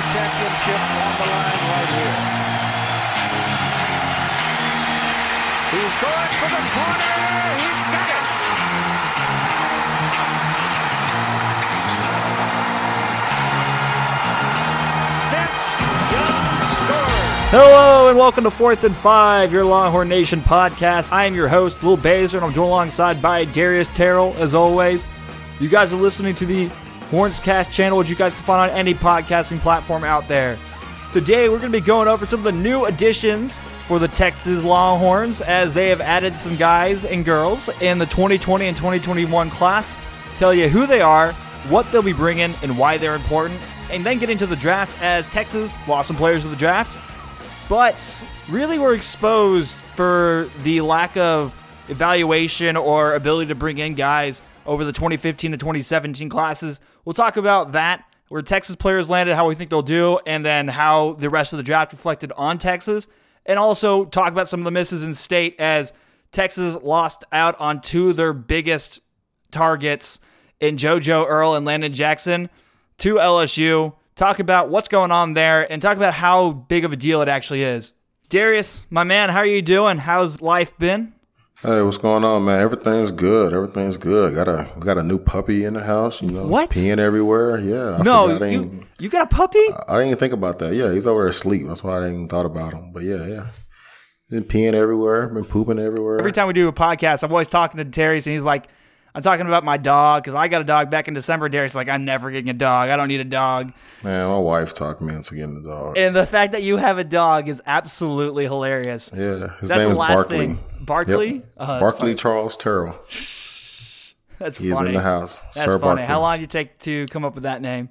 championship on the line right here. He's going for the corner. He's got it. Hello and welcome to 4th and 5, your Longhorn Nation podcast. I am your host, Will Baser, and I'm joined alongside by Darius Terrell, as always. You guys are listening to the Hornscast channel, which you guys can find on any podcasting platform out there. Today, we're going to be going over some of the new additions for the Texas Longhorns, as they have added some guys and girls in the 2020 and 2021 class. Tell you who they are, what they'll be bringing, and why they're important. And then get into the draft, as Texas lost some players of the draft, but really were exposed for the lack of evaluation or ability to bring in guys over the 2015 to 2017 classes. We'll talk about that, where Texas players landed, how we think they'll do, and then how the rest of the draft reflected on Texas. And also talk about some of the misses in state, as Texas lost out on two of their biggest targets in JoJo Earle and Landon Jackson to LSU. Talk about what's going on there, and talk about how big of a deal it actually is. Darius, my man, how are you doing? How's life been? Hey, what's going on, man? Everything's good. Everything's good. Got a new puppy in the house. You know, what? Peeing everywhere. Yeah. You got a puppy? I didn't even think about that. Yeah, he's over there asleep. That's why I didn't even thought about him. But yeah. Been peeing everywhere. Been pooping everywhere. Every time we do a podcast, I'm always talking to Darius, and he's like, I'm talking about my dog, because I got a dog back in December. Darius is like, I'm never getting a dog. I don't need a dog. Man, my wife talked me into getting a dog. And the fact that you have a dog is absolutely hilarious. Yeah, his name is Barkley. Barkley? Yep. Barkley Charles Terrell. That's He's funny. in the house. That's Sir funny. Barkley. How long did it take to come up with that name?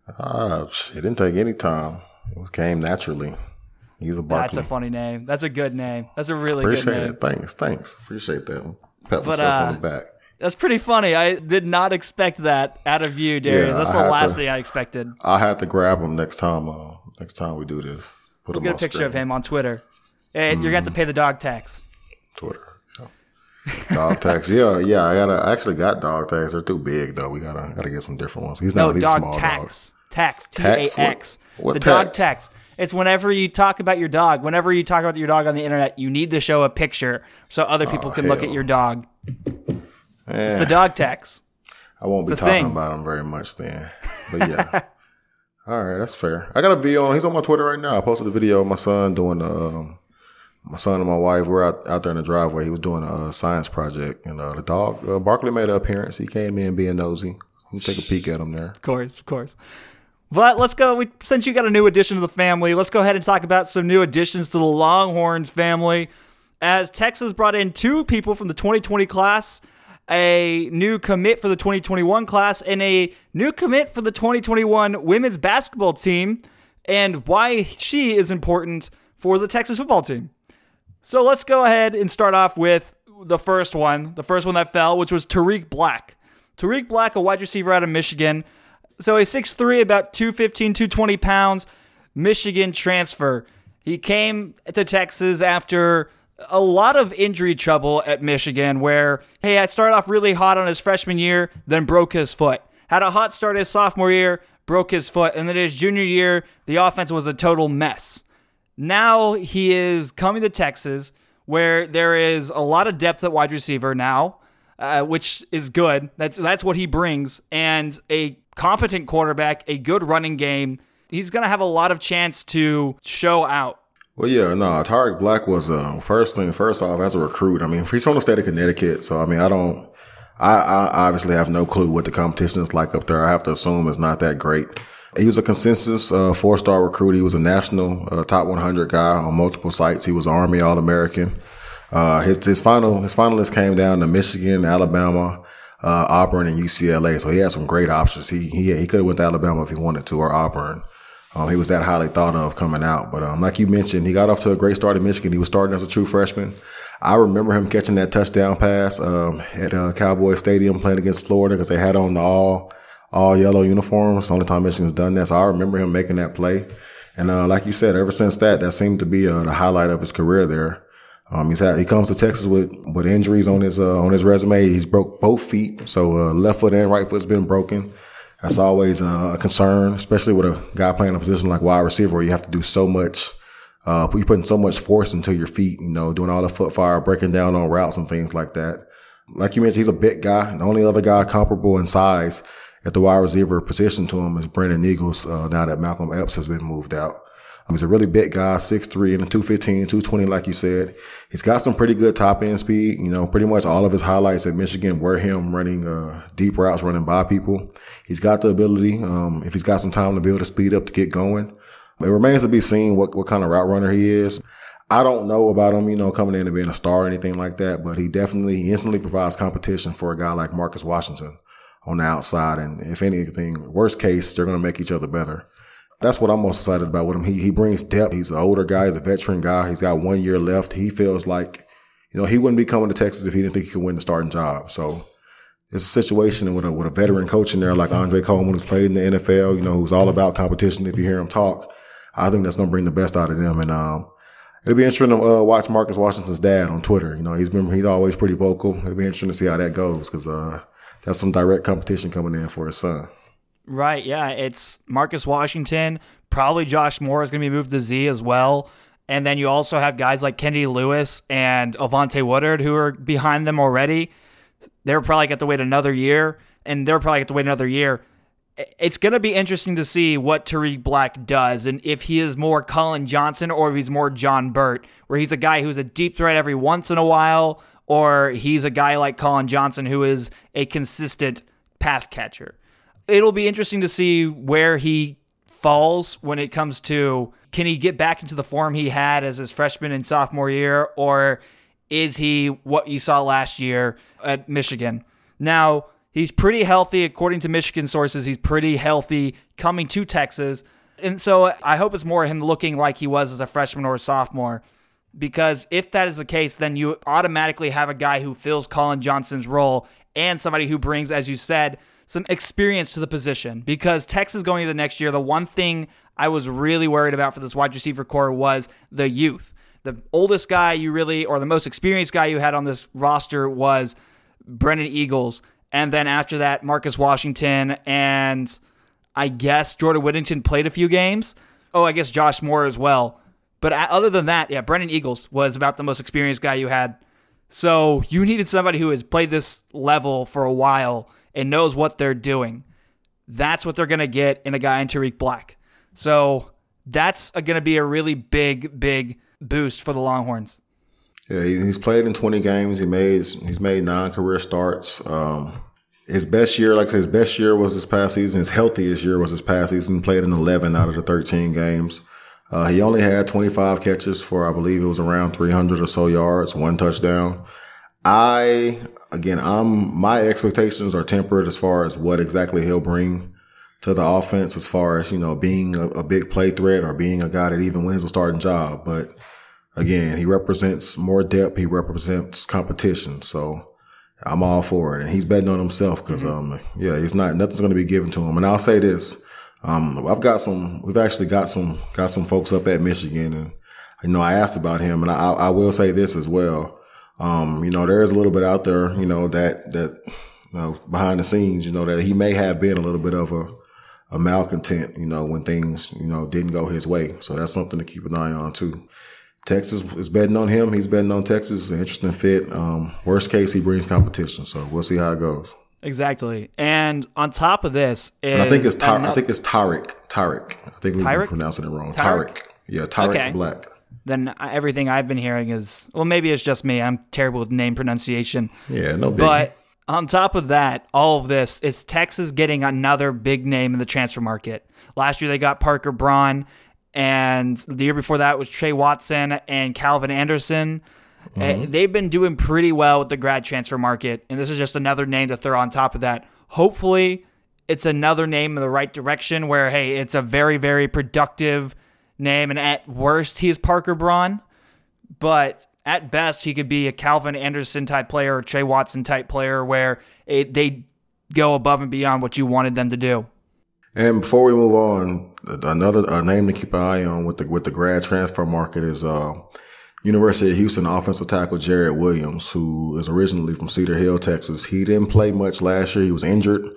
It didn't take any time. It came naturally. He's a Barkley. That's a funny name. That's a good name. That's a really Appreciate good name. it. Thanks. Appreciate that. Pat myself on the back. That's pretty funny. I did not expect that out of you, Darius. Yeah, That's the last thing I expected. I had to grab him next time. Next time we do this, We'll get a picture of him on Twitter, and you're gonna have to pay the dog tax. Twitter, yeah. Dog tax. Yeah. I actually got dog tax. They're too big though. We gotta get some different ones. He's not. He's dog small tax. Dog. Tax. TAX. What the tax? dog tax. It's whenever you talk about your dog. Whenever you talk about your dog on the internet, you need to show a picture so other people can look at your dog. It's the dog tax. I won't be talking about him very much then. But yeah. All right, that's fair. I got a video on. He's on my Twitter right now. I posted a video of my son doing my son and my wife were out there in the driveway. He was doing a science project, and the dog Barkley made an appearance. He came in being nosy. You can take a peek at him there. Of course. But let's go. Since you got a new addition to the family, let's go ahead and talk about some new additions to the Longhorns family. As Texas brought in two people from the 2020 class, a new commit for the 2021 class, and a new commit for the 2021 women's basketball team, and why she is important for the Texas football team. So let's go ahead and start off with the first one that fell, which was Tariq Black. Tariq Black, a wide receiver out of Michigan. So a 6'3", about 215, 220 pounds, Michigan transfer. He came to Texas after a lot of injury trouble at Michigan, where, I started off really hot on his freshman year, then broke his foot. Had a hot start his sophomore year, broke his foot, and then his junior year, the offense was a total mess. Now he is coming to Texas, where there is a lot of depth at wide receiver now, which is good. That's what he brings, and a competent quarterback, a good running game. He's going to have a lot of chance to show out. Well, yeah, no, Tariq Black was first off, as a recruit. I mean, he's from the state of Connecticut, so I mean, I obviously have no clue what the competition is like up there. I have to assume it's not that great. He was a consensus 4-star recruit. He was a national top 100 guy on multiple sites. He was an Army All-American. His finalists came down to Michigan, Alabama, Auburn, and UCLA. So he had some great options. He could have went to Alabama if he wanted to, or Auburn. He was that highly thought of coming out. But like you mentioned, he got off to a great start in Michigan. He was starting as a true freshman. I remember him catching that touchdown pass at Cowboy Stadium playing against Florida, because they had on the all yellow uniforms. The only time Michigan's done that. So I remember him making that play. And like you said, ever since that seemed to be the highlight of his career there. He comes to Texas with injuries on his resume. He's broke both feet. So left foot and right foot's been broken. That's always a concern, especially with a guy playing a position like wide receiver where you have to do so much. You're putting so much force into your feet, doing all the foot fire, breaking down on routes and things like that. Like you mentioned, he's a big guy. The only other guy comparable in size at the wide receiver position to him is Brandon Eagles, now that Malcolm Epps has been moved out. He's a really big guy, 6'3" and a 215, 220, like you said. He's got some pretty good top end speed. Pretty much all of his highlights at Michigan were him running, deep routes, running by people. He's got the ability, if he's got some time to build a speed up to get going. It remains to be seen what kind of route runner he is. I don't know about him, coming in and being a star or anything like that, but he instantly provides competition for a guy like Marcus Washington on the outside. And if anything, worst case, they're going to make each other better. That's what I'm most excited about with him. He brings depth. He's an older guy. He's a veteran guy. He's got 1 year left. He feels like, he wouldn't be coming to Texas if he didn't think he could win the starting job. So it's a situation with a veteran coach in there like Andre Coleman, who's played in the NFL, who's all about competition. If you hear him talk, I think that's going to bring the best out of them. And, it'll be interesting to watch Marcus Washington's dad on Twitter. He's always pretty vocal. It'll be interesting to see how that goes because, that's some direct competition coming in for his son. Right, yeah. It's Marcus Washington. Probably Josh Moore is going to be moved to Z as well. And then you also have guys like Kennedy Lewis and Avante Woodard who are behind them already. They're probably going to wait another year, and they're probably going to wait another year. It's going to be interesting to see what Tariq Black does and if he is more Colin Johnson or if he's more John Burt, where he's a guy who's a deep threat every once in a while, or he's a guy like Colin Johnson who is a consistent pass catcher. It'll be interesting to see where he falls when it comes to, can he get back into the form he had as his freshman and sophomore year, or is he what you saw last year at Michigan? Now, he's pretty healthy. According to Michigan sources, he's pretty healthy coming to Texas. And so I hope it's more him looking like he was as a freshman or a sophomore, because if that is the case, then you automatically have a guy who fills Colin Johnson's role and somebody who brings, as you said, some experience to the position. Because Texas going into the next year, the one thing I was really worried about for this wide receiver core was the youth. The oldest guy or the most experienced guy you had on this roster was Brennan Eagles. And then after that, Marcus Washington and I guess Jordan Whittington played a few games. Oh, I guess Josh Moore as well. But other than that, yeah, Brennan Eagles was about the most experienced guy you had. So you needed somebody who has played this level for a while and knows what they're doing. That's what they're going to get in a guy in Tariq Black. So that's going to be a really big, big boost for the Longhorns. Yeah, he's played in 20 games. He's made 9 career starts. His best year, like I said, his best year was this past season. His healthiest year was this past season. He played in 11 out of the 13 games. He only had 25 catches for, I believe it was around 300 or so yards, 1 touchdown. My expectations are tempered as far as what exactly he'll bring to the offense as far as, being a big play threat or being a guy that even wins a starting job. But again, he represents more depth. He represents competition. So I'm all for it. And he's betting on himself because, nothing's going to be given to him. And I'll say this. We've actually got some folks up at Michigan, and, I asked about him, and I will say this as well. There is a little bit out there, that behind the scenes, that he may have been a little bit of a malcontent, when things, didn't go his way. So that's something to keep an eye on too. Texas is betting on him. He's betting on Texas. It's an interesting fit. Worst case, he brings competition. So we'll see how it goes. Exactly. And on top of this, I think it's Tariq. I think we're pronouncing it wrong. Tariq. Yeah, Tariq Black. Then everything I've been hearing is, well, maybe it's just me. I'm terrible with name pronunciation. Yeah, no big. But on top of that, all of this is Texas getting another big name in the transfer market. Last year they got Parker Braun, and the year before that was Trey Watson and Calvin Anderson. Mm-hmm. They've been doing pretty well with the grad transfer market, and this is just another name to throw on top of that. Hopefully, it's another name in the right direction where, hey, it's a very, very productive name, and at worst, he is Parker Braun, but at best, he could be a Calvin Anderson type player or Trey Watson type player where they go above and beyond what you wanted them to do. And before we move on, another name to keep an eye on with the grad transfer market is University of Houston offensive tackle Jared Williams, who is originally from Cedar Hill, Texas. He didn't play much last year. He was injured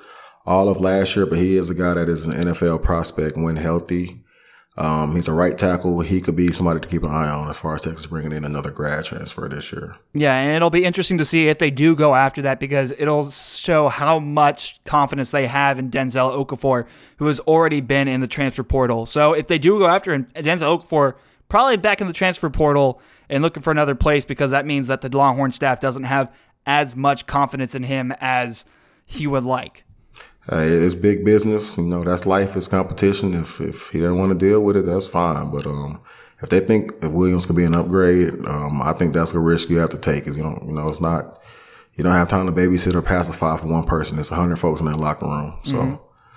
all of last year, but he is a guy that is an NFL prospect when healthy. He's a right tackle. He could be somebody to keep an eye on as far as Texas bringing in another grad transfer this year. Yeah, and it'll be interesting to see if they do go after that, because it'll show how much confidence they have in Denzel Okafor, who has already been in the transfer portal. So if they do go after him, Denzel Okafor probably back in the transfer portal and looking for another place, because that means that the Longhorn staff doesn't have as much confidence in him as he would like. It's big business. You know, that's life. It's competition. If he doesn't want to deal with it, that's fine. But if they think if Williams could be an upgrade, I think that's a risk you have to take. Is it's not, you don't have time to babysit or pacify for one person. It's 100 folks in that locker room. So,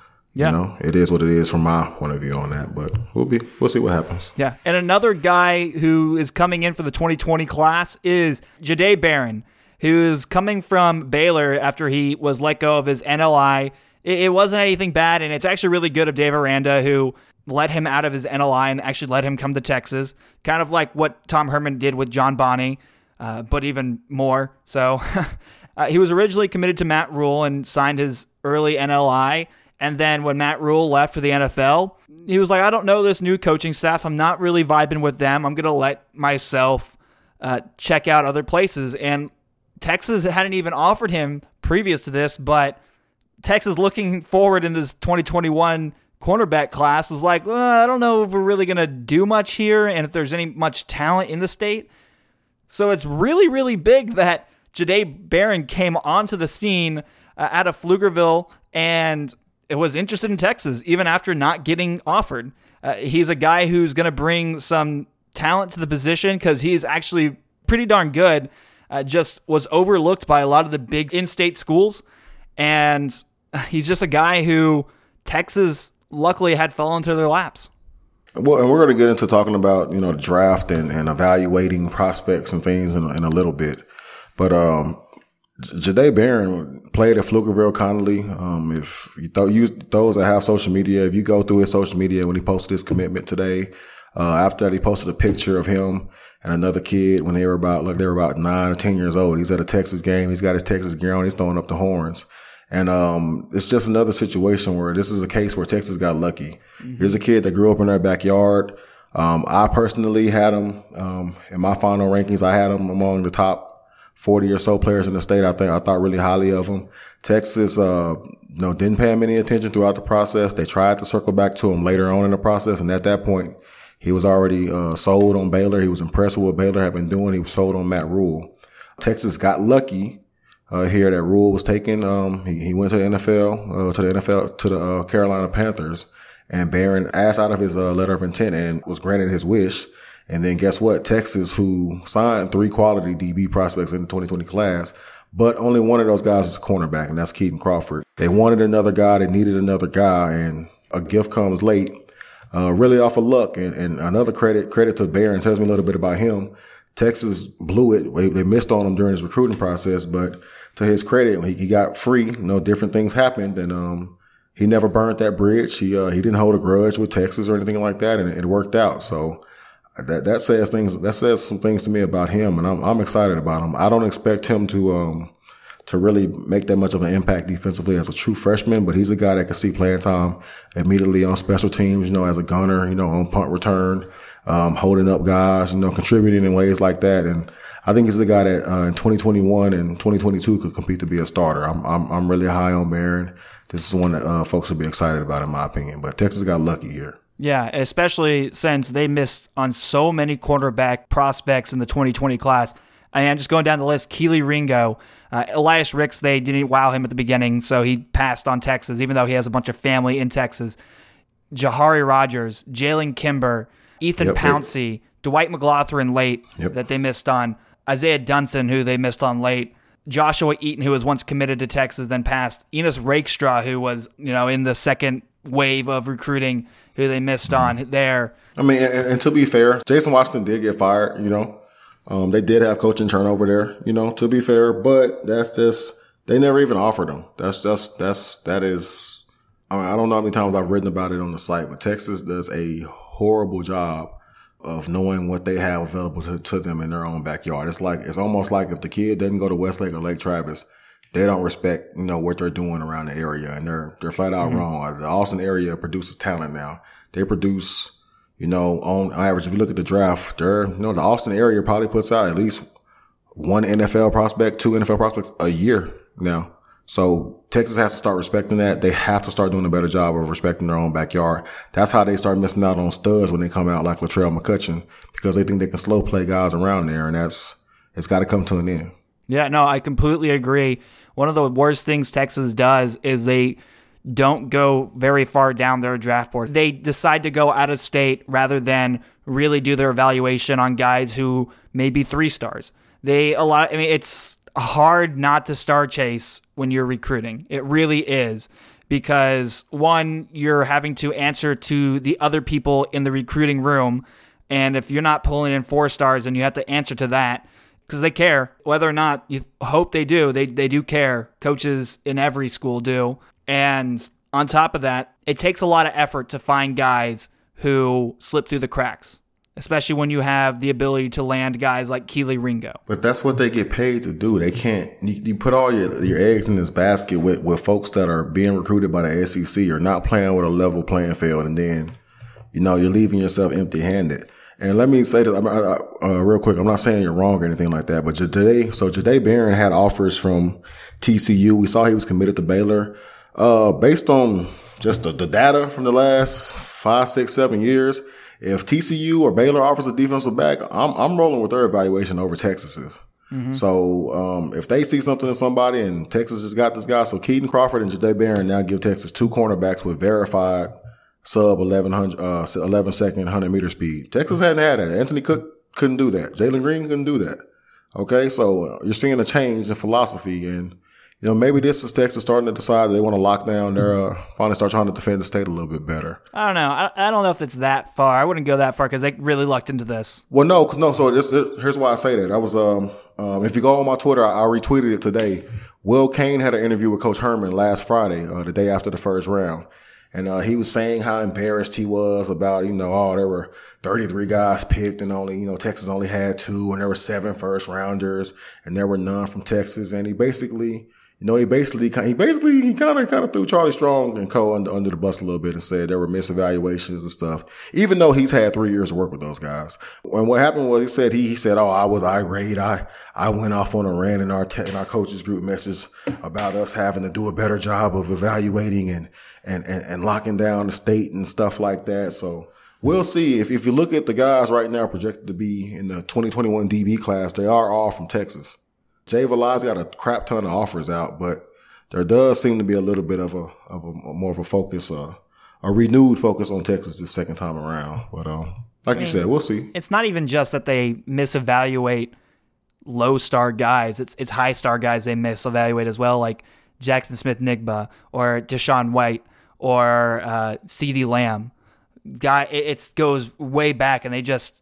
it is what it is from my point of view on that. But we'll see what happens. Yeah, and another guy who is coming in for the 2020 class is Jahdae Barron, who is coming from Baylor after he was let go of his NLI. It wasn't anything bad, and it's actually really good of Dave Aranda, who let him out of his NLI and actually let him come to Texas, kind of like what Tom Herman did with John Bonney, but even more. So he was originally committed to Matt Rule and signed his early NLI, and then when Matt Rule left for the NFL, he was like, I don't know this new coaching staff. I'm not really vibing with them. I'm going to let myself check out other places. And Texas hadn't even offered him previous to this, but Texas, looking forward in this 2021 cornerback class, was like, well, I don't know if we're really going to do much here and if there's any much talent in the state. So it's really, really big that Jahdae Barron came onto the scene out of Pflugerville and it was interested in Texas, even after not getting offered. He's a guy who's going to bring some talent to the position because he's actually pretty darn good, just was overlooked by a lot of the big in-state schools. And he's just a guy who Texas luckily had fallen into their laps. Well, and we're going to get into talking about, the draft and evaluating prospects and things in a little bit. But Jahdae Barron played at Pflugerville Connolly. If those that have social media, if you go through his social media when he posted his commitment today, after that he posted a picture of him and another kid when they were about 9 or 10 years old. He's at a Texas game. He's got his Texas gear on. He's throwing up the horns. And it's just another situation where this is a case where Texas got lucky. Mm-hmm. Here's a kid that grew up in their backyard. I personally had him in my final rankings. I had him among the top 40 or so players in the state. I thought really highly of him. Texas didn't pay him any attention throughout the process. They tried to circle back to him later on in the process, and at that point, he was already sold on Baylor. He was impressed with what Baylor had been doing. He was sold on Matt Rule. Texas got lucky here that Rule was taken. He went to the NFL, to the Carolina Panthers, and Barron asked out of his letter of intent and was granted his wish. And then guess what? Texas, who signed 3 quality DB prospects in the 2020 class, but only one of those guys is a cornerback, and that's Keaton Crawford. They wanted another guy. They needed another guy, and a gift comes late. Really off of luck. And another credit to Barron, tells me a little bit about him. Texas blew it. They missed on him during his recruiting process, but to his credit, he got free. different things happened, and he never burned that bridge. He didn't hold a grudge with Texas or anything like that, and it worked out. So that says things. That says some things to me about him, and I'm excited about him. I don't expect him to really make that much of an impact defensively as a true freshman, but he's a guy that can see playing time immediately on special teams, as a gunner, on punt return, holding up guys, contributing in ways like that. And I think he's a guy that in 2021 and 2022 could compete to be a starter. I'm really high on Barron. This is one that folks will be excited about, in my opinion. But Texas got lucky here. Yeah, especially since they missed on so many quarterback prospects in the 2020 class. And just going down the list, Keely Ringo, Elias Ricks, they didn't wow him at the beginning, so he passed on Texas, even though he has a bunch of family in Texas. Jahari Rogers, Jalen Kimber, Ethan Pouncey, Dwight McLaughlin late that they missed on, Isaiah Dunson, who they missed on late, Joshua Eaton, who was once committed to Texas, then passed, Enos Rakestraw, who was in the second wave of recruiting, who they missed on there. I mean, and to be fair, Jason Washington did get fired, They did have coaching turnover there, to be fair, but that's just, they never even offered them. That is, I don't know how many times I've written about it on the site, but Texas does a horrible job of knowing what they have available to them in their own backyard. It's almost like if the kid doesn't go to Westlake or Lake Travis, they don't respect, what they're doing around the area, and they're flat out wrong. The Austin area produces talent now. They produce, on average, if you look at the draft, the Austin area probably puts out at least one NFL prospect, two NFL prospects a year now. So Texas has to start respecting that. They have to start doing a better job of respecting their own backyard. That's how they start missing out on studs when they come out like Latrell McCutcheon, because they think they can slow play guys around there, and it's got to come to an end. Yeah, no, I completely agree. One of the worst things Texas does is they don't go very far down their draft board. They decide to go out of state rather than really do their evaluation on guys who may be 3 stars. It's hard not to star chase when you're recruiting. It really is, because one, you're having to answer to the other people in the recruiting room, and if you're not pulling in 4 stars, and you have to answer to that, because they care. Whether or not you hope they do, they do care. Coaches in every school do. And on top of that, it takes a lot of effort to find guys who slip through the cracks, especially when you have the ability to land guys like Keely Ringo. But that's what they get paid to do. They can't, you put all your eggs in this basket with folks that are being recruited by the SEC or not playing with a level playing field, and then, you're leaving yourself empty-handed. And let me say this real quick. I'm not saying you're wrong or anything like that, but Jahdae Barron had offers from TCU. We saw he was committed to Baylor. Based on just the data from the last 5, 6, 7 years, if TCU or Baylor offers a defensive back, I'm rolling with their evaluation over Texas's. Mm-hmm. So if they see something in somebody, and Texas just got this guy, so Keaton Crawford and Jahdae Barron now give Texas 2 cornerbacks with verified sub 11 second 100 meter speed. Texas hadn't had that. Anthony Cook couldn't do that. Jalen Green couldn't do that. Okay, so you're seeing a change in philosophy, and maybe this is Texas starting to decide that they want to lock down their finally start trying to defend the state a little bit better. I don't know. I don't know if it's that far. I wouldn't go that far because they really lucked into this. Well, no. So here's why I say that. I was if you go on my Twitter, I retweeted it today. Will Kane had an interview with Coach Herman last Friday, the day after the first round. And he was saying how embarrassed he was about, there were 33 guys picked and only, Texas only had 2, and there were 7 first rounders and there were none from Texas. And he basically kind of threw Charlie Strong and co under the bus a little bit and said there were misevaluations and stuff, even though he's had 3 years to work with those guys. And what happened was he said, I was irate. I went off on a rant in our coaches group message about us having to do a better job of evaluating and locking down the state and stuff like that. So we'll see. If you look at the guys right now projected to be in the 2021 DB class, they are all from Texas. Jay Velazquez got a crap ton of offers out, but there does seem to be a little bit of a more of a focus, a renewed focus on Texas this second time around. But you said, we'll see. It's not even just that they misevaluate low star guys; it's high star guys they misevaluate as well, like Jackson Smith-Njigba or Deshaun White or CeeDee Lamb. It goes way back, and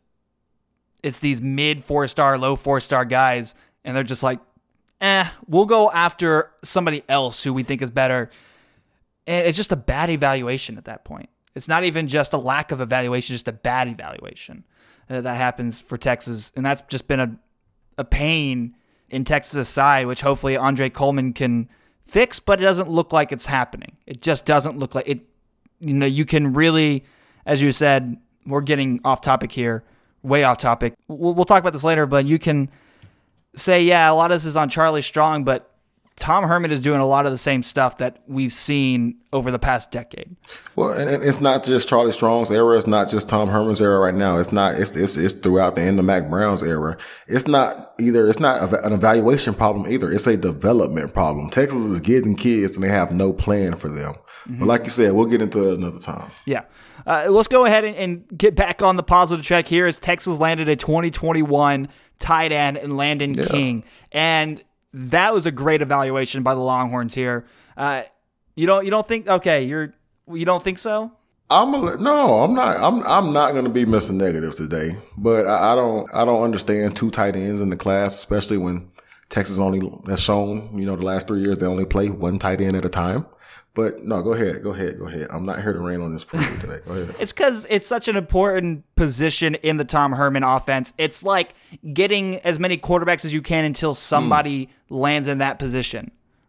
it's these mid 4-star, low 4-star guys. And they're just like, we'll go after somebody else who we think is better. And it's just a bad evaluation at that point. It's not even just a lack of evaluation, just a bad evaluation that happens for Texas. And that's just been a pain in Texas' side, which hopefully Andre Coleman can fix, but it doesn't look like it's happening. It just doesn't look like it. You can really, as you said, we're getting off topic here, way off topic. We'll talk about this later, but you can say, a lot of this is on Charlie Strong, but Tom Herman is doing a lot of the same stuff that we've seen over the past decade. Well, and it's not just Charlie Strong's era. It's not just Tom Herman's era right now. It's not. It's throughout the end of Mac Brown's era. It's not an evaluation problem either. It's a development problem. Texas is getting kids and they have no plan for them. Mm-hmm. But like you said, we'll get into it another time. Yeah. Let's go ahead and get back on the positive track here as Texas landed a 2021 tight end in Landon King. And that was a great evaluation by the Longhorns here. You don't think, you don't think so? I'm not. I'm not going to be Mr. Negative today, but I don't understand 2 tight ends in the class, especially when Texas only has shown, the last 3 years they only play 1 tight end at a time. But no, go ahead. I'm not here to rain on this parade today. Go ahead. It's because it's such an important position in the Tom Herman offense. It's like getting as many quarterbacks as you can until somebody lands in that position,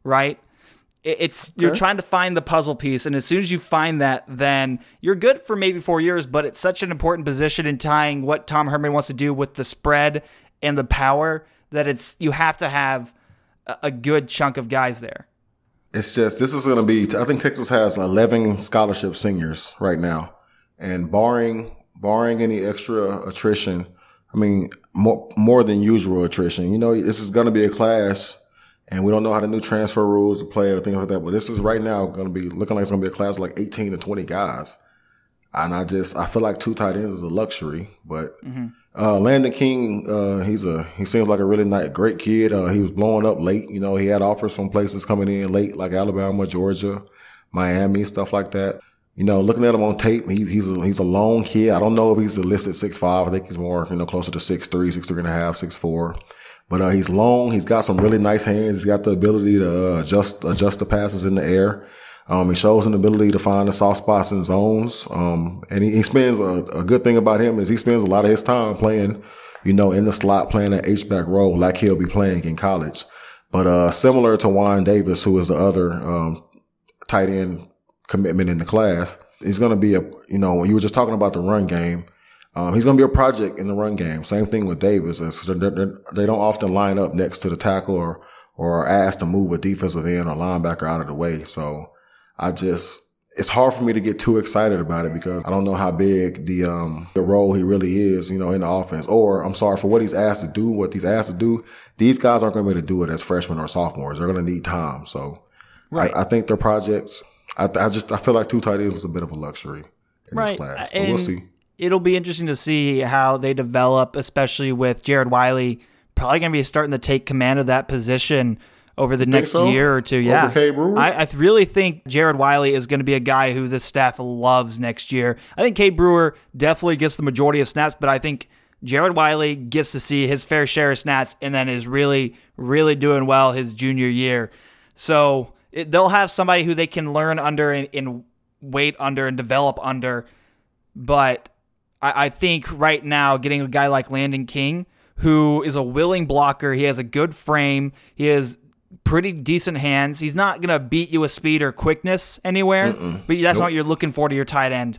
right? You're trying to find the puzzle piece, and as soon as you find that, then you're good for maybe 4 years, but it's such an important position in tying what Tom Herman wants to do with the spread and the power that you have to have a good chunk of guys there. It's just, this is going to be, I think Texas has 11 scholarship seniors right now, and barring any extra attrition, I mean, more than usual attrition, this is going to be a class. And we don't know how the new transfer rules play or things like that. But this is right now going to be looking like it's going to be a class of like 18 to 20 guys. And I feel like 2 tight ends is a luxury. But Landon King, he seems like a really great kid. He was blowing up late. He had offers from places coming in late, like Alabama, Georgia, Miami, stuff like that. Looking at him on tape, he's a long kid. I don't know if he's a listed 6'5". I think he's more, closer to 6'3", 6'3 and a half, 6'4". But he's long. He's got some really nice hands. He's got the ability to adjust the passes in the air. He shows an ability to find the soft spots and zones. And he spends a good thing about him is he spends a lot of his time playing, in the slot, playing that H-back role like he'll be playing in college. But similar to Juan Davis, who is the other tight end commitment in the class, he's going to be when you were just talking about the run game. He's going to be a project in the run game. Same thing with Davis. They don't often line up next to the tackle or are asked to move a defensive end or linebacker out of the way. So it's hard for me to get too excited about it because I don't know how big the role he really is, in the offense. Or I'm sorry, for what he's asked to do, these guys aren't going to be able to do it as freshmen or sophomores. They're going to need time. So right. I think they're projects. I feel like 2 tight ends was a bit of a luxury in this class. But we'll see. It'll be interesting to see how they develop, especially with Jared Wiley probably going to be starting to take command of that position over the next year or two. Yeah, Cade Brewer? I really think Jared Wiley is going to be a guy who this staff loves next year. I think Cade Brewer definitely gets the majority of snaps, but I think Jared Wiley gets to see his fair share of snaps and then is really, really doing well his junior year. So they'll have somebody who they can learn under and wait under and develop under, but I think right now getting a guy like Landon King, who is a willing blocker, he has a good frame, he has pretty decent hands. He's not going to beat you with speed or quickness anywhere, but that's not what you're looking for to your tight end.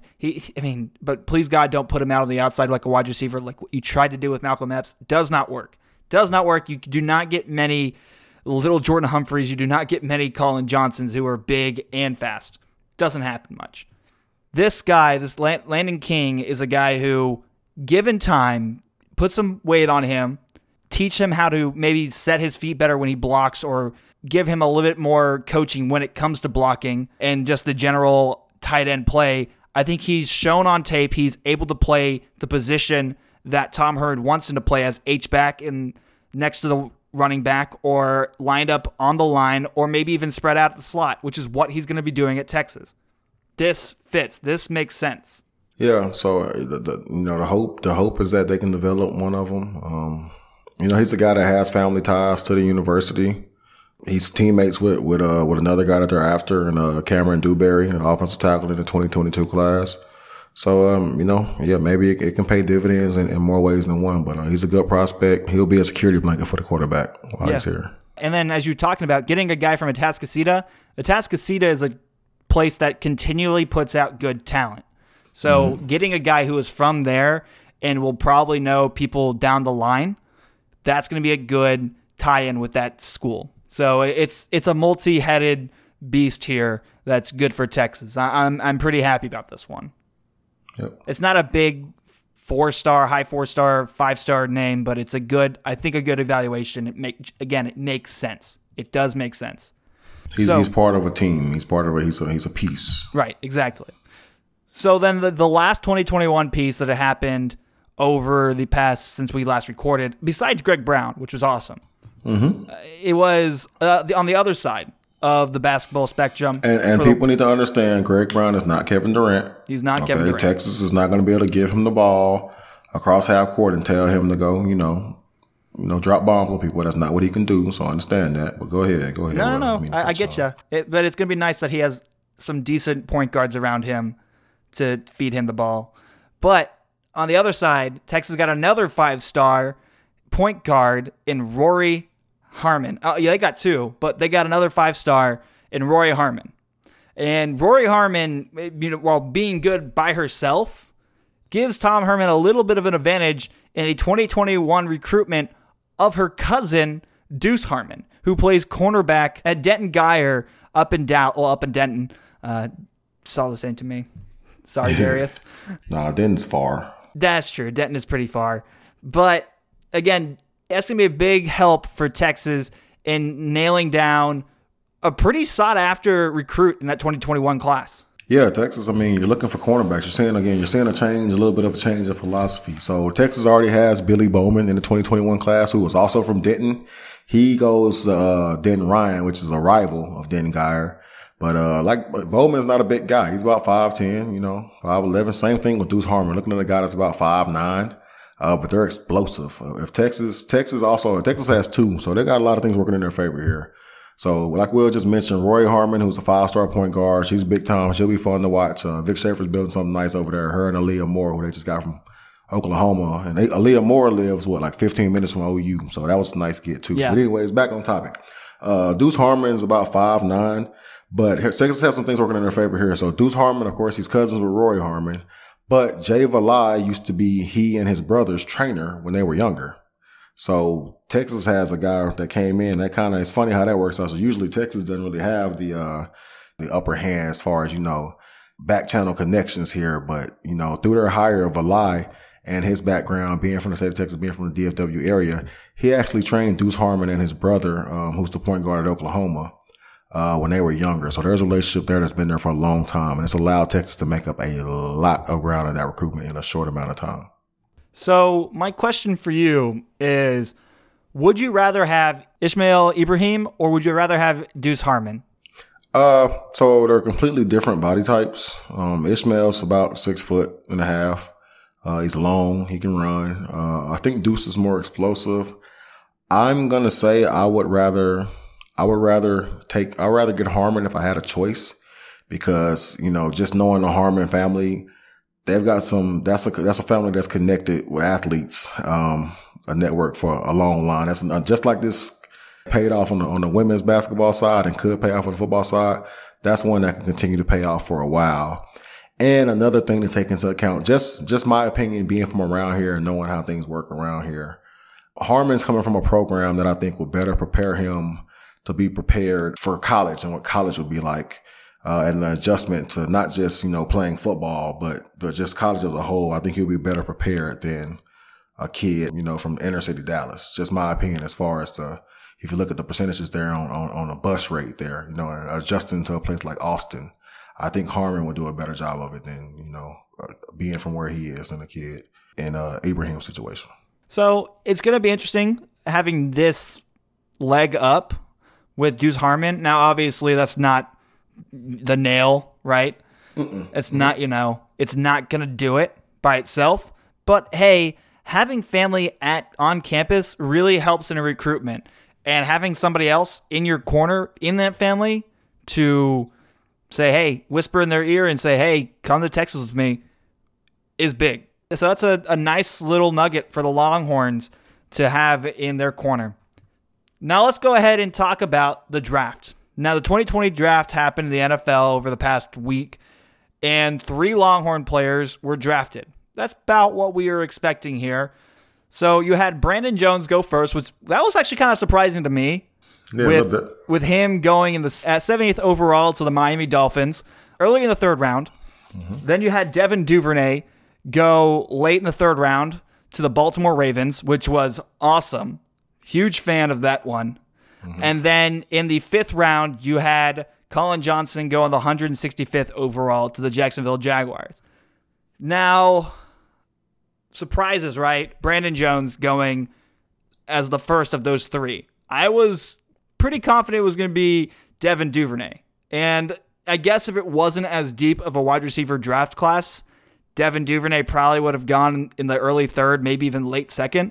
But please God, don't put him out on the outside like a wide receiver like what you tried to do with Malcolm Epps. Does not work. Does not work. You do not get many little Jordan Humphreys. You do not get many Colin Johnsons who are big and fast. Doesn't happen much. This guy, this Landon King, is a guy who, given time, put some weight on him, teach him how to maybe set his feet better when he blocks or give him a little bit more coaching when it comes to blocking and just the general tight end play. I think he's shown on tape he's able to play the position that Tom Herman wants him to play as H-back and next to the running back or lined up on the line or maybe even spread out at the slot, which is what he's going to be doing at Texas. This fits. This makes sense. Yeah. So the hope is that they can develop one of them. He's a guy that has family ties to the university. He's teammates with another guy that they're after, and Cameron Dewberry, an offensive tackle in the 2022 class. So maybe it can pay dividends in more ways than one. But he's a good prospect. He'll be a security blanket for the quarterback while he's here. And then, as you're talking about getting a guy from Atascocita is a place that continually puts out good talent. So getting a guy who is from there and will probably know people down the line, that's going to be a good tie-in with that school. So it's a multi-headed beast here that's good for Texas. I'm pretty happy about this one. Yep. It's not a big 4-star, high 4-star, 5-star name, but it's a good evaluation. It makes sense. It does make sense. He's part of a team. He's a piece. Right, exactly. So then the last 2021 piece that happened over the past since we last recorded, besides Greg Brown, which was awesome, it was on the other side of the basketball spectrum. And people need to understand, Greg Brown is not Kevin Durant. He's not Kevin Durant. Texas is not going to be able to give him the ball across half court and tell him to go, drop bombs on people. That's not what he can do. So I understand that. But go ahead. No. I get you. But it's going to be nice that he has some decent point guards around him to feed him the ball. But on the other side, Texas got another 5-star point guard in Rory Harmon. Yeah, they got 2, but they got another 5-star in Rory Harmon. And Rory Harmon, while being good by herself, gives Tom Herman a little bit of an advantage in a 2021 recruitment of her cousin, Deuce Harmon, who plays cornerback at Denton Guyer up in Denton. It's all the same to me. Sorry, Darius. Nah, Denton's far. That's true. Denton is pretty far. But again, that's going to be a big help for Texas in nailing down a pretty sought-after recruit in that 2021 class. Yeah, Texas, you're looking for cornerbacks. You're seeing a little bit of a change of philosophy. So Texas already has Billy Bowman in the 2021 class, who was also from Denton. He goes Denton Ryan, which is a rival of Denton Guyer. But Bowman's not a big guy. He's about 5'10", 5'11". Same thing with Deuce Harmon. Looking at a guy that's about 5'9". But they're explosive. If Texas has 2, so they got a lot of things working in their favor here. So, like Will just mentioned, Rory Harmon, who's a 5-star point guard, she's big time. She'll be fun to watch. Vic Schaefer's building something nice over there. Her and Aaliyah Moore, who they just got from Oklahoma. And Aaliyah Moore lives, 15 minutes from OU. So that was a nice get, too. Yeah. But anyways, back on topic. Deuce Harmon's about 5'9", but Texas has some things working in their favor here. So Deuce Harmon, of course, he's cousins with Rory Harmon. But Jay Valai used to be he and his brother's trainer when they were younger. So Texas has a guy that came in. It's funny how that works out. So usually Texas doesn't really have the upper hand as far as, back channel connections here. But, through their hire of Valai and his background being from the state of Texas, being from the DFW area, he actually trained Deuce Harmon and his brother, who's the point guard at Oklahoma, when they were younger. So there's a relationship there that's been there for a long time. And it's allowed Texas to make up a lot of ground in that recruitment in a short amount of time. So my question for you is, would you rather have Ishmael Ibrahim or would you rather have Deuce Harmon? So they're completely different body types. Ishmael's about 6'1.5". He's long. He can run. I think Deuce is more explosive. I'm going to say I would rather get Harmon if I had a choice because, just knowing the Harmon family, they've got that's a family that's connected with athletes, a network for a long line. That's just like this paid off on the women's basketball side and could pay off on the football side. That's one that can continue to pay off for a while. And another thing to take into account, just my opinion, being from around here and knowing how things work around here, Harmon's coming from a program that I think will better prepare him to be prepared for college and what college would be like. And an adjustment to not just, playing football, but just college as a whole. I think he'll be better prepared than a kid, from inner city Dallas. Just my opinion as far as if you look at the percentages there on a bus rate there, and adjusting to a place like Austin, I think Harmon would do a better job of it than, being from where he is than a kid in Ibrahim's situation. So it's going to be interesting having this leg up with Deuce Harmon. Now, obviously, that's not the nail, right? It's not, it's not going to do it by itself. But hey, having family on campus really helps in a recruitment. And having somebody else in your corner in that family to say, hey, whisper in their ear and say, hey, come to Texas with me is big. So that's a nice little nugget for the Longhorns to have in their corner. Now let's go ahead and talk about the draft. Now, the 2020 draft happened in the NFL over the past week, and 3 Longhorn players were drafted. That's about what we were expecting here. So you had Brandon Jones go first, which that was actually kind of surprising to me. Yeah, with him going at 70th overall to the Miami Dolphins early in the 3rd round. Mm-hmm. Then you had Devin Duvernay go late in the 3rd round to the Baltimore Ravens, which was awesome. Huge fan of that one. Mm-hmm. And then in the 5th round, you had Colin Johnson go on the 165th overall to the Jacksonville Jaguars. Now, surprises, right? Brandon Jones going as the first of those 3. I was pretty confident it was going to be Devin Duvernay. And I guess if it wasn't as deep of a wide receiver draft class, Devin Duvernay probably would have gone in the early 3rd, maybe even late 2nd.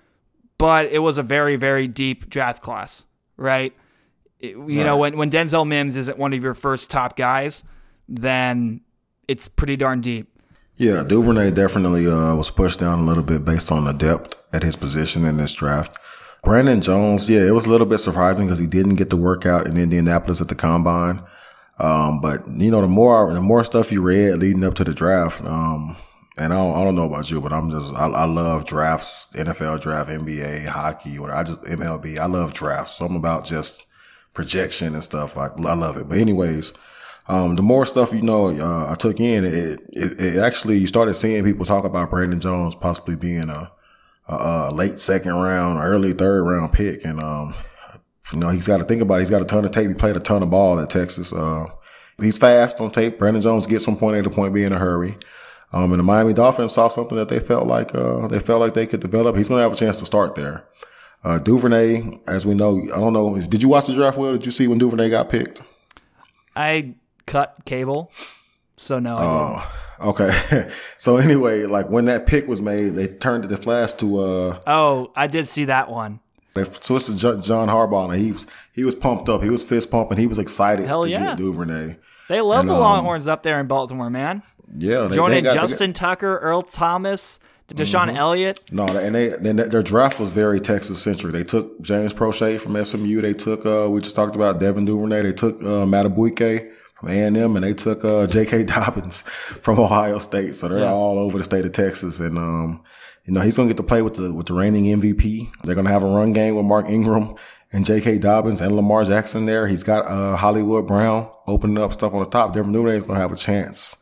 But it was a very, very deep draft class, right? Know, when Denzel Mims isn't one of your first top guys, then it's pretty darn deep. Yeah, Duvernay definitely was pushed down a little bit based on the depth at his position in this draft. Brandon Jones, yeah, it was a little bit surprising because he didn't get to work out in Indianapolis at the combine. But you know, the more stuff you read leading up to the draft, and I don't know about you, but I love drafts, NFL draft, NBA, hockey, or MLB. I love drafts. Something about just projection and stuff. I love it. But anyways, the more stuff, I took in, it actually, you started seeing people talk about Brandon Jones possibly being a late second round, early third round pick. And, he's got to think about it. He's got a ton of tape. He played a ton of ball at Texas. He's fast on tape. Brandon Jones gets from point A to point B in a hurry. And the Miami Dolphins saw something that they felt like they could develop. He's going to have a chance to start there. Duvernay, as we know, I don't know. Did you watch the draft, Will? Did you see when Duvernay got picked? I cut cable, so no. Oh, okay. So anyway, like when that pick was made, they turned the flash to. Oh, I did see that one. They switched to John Harbaugh, and he was pumped up. He was fist pumping. He was excited to get Duvernay. They love the Longhorns up there in Baltimore, man. Yeah, joining Justin Tucker, Earl Thomas, Deshaun Elliott. No, and their draft was very Texas centric. They took James Prochet from SMU. They took we just talked about Devin Duvernay. They took Matabuike from A&M, and they took J.K. Dobbins from Ohio State. So they're all over the state of Texas, and he's gonna get to play with the reigning MVP. They're gonna have a run game with Mark Ingram and J.K. Dobbins and Lamar Jackson there. He's got Hollywood Brown opening up stuff on the top. Devin Duvernay is gonna have a chance.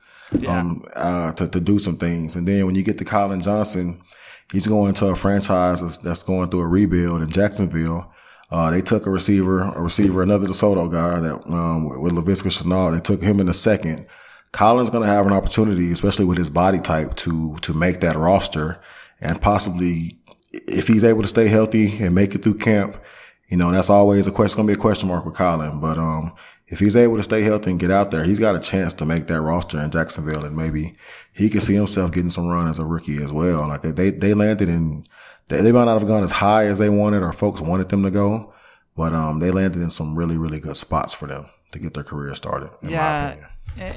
To do some things. And then when you get to Colin Johnson, he's going to a franchise that's going through a rebuild in Jacksonville. They took a receiver, another DeSoto guy with Laviska Shenault. They took him in the second. Colin's going to have an opportunity, especially with his body type, to make that roster, and possibly, if he's able to stay healthy and make it through camp, that's always going to be a question mark with Colin. But, if he's able to stay healthy and get out there, he's got a chance to make that roster in Jacksonville, and maybe he can see himself getting some run as a rookie as well. Like they landed they might not have gone as high as they wanted or folks wanted them to go, but they landed in some really, really good spots for them to get their career started. In my opinion.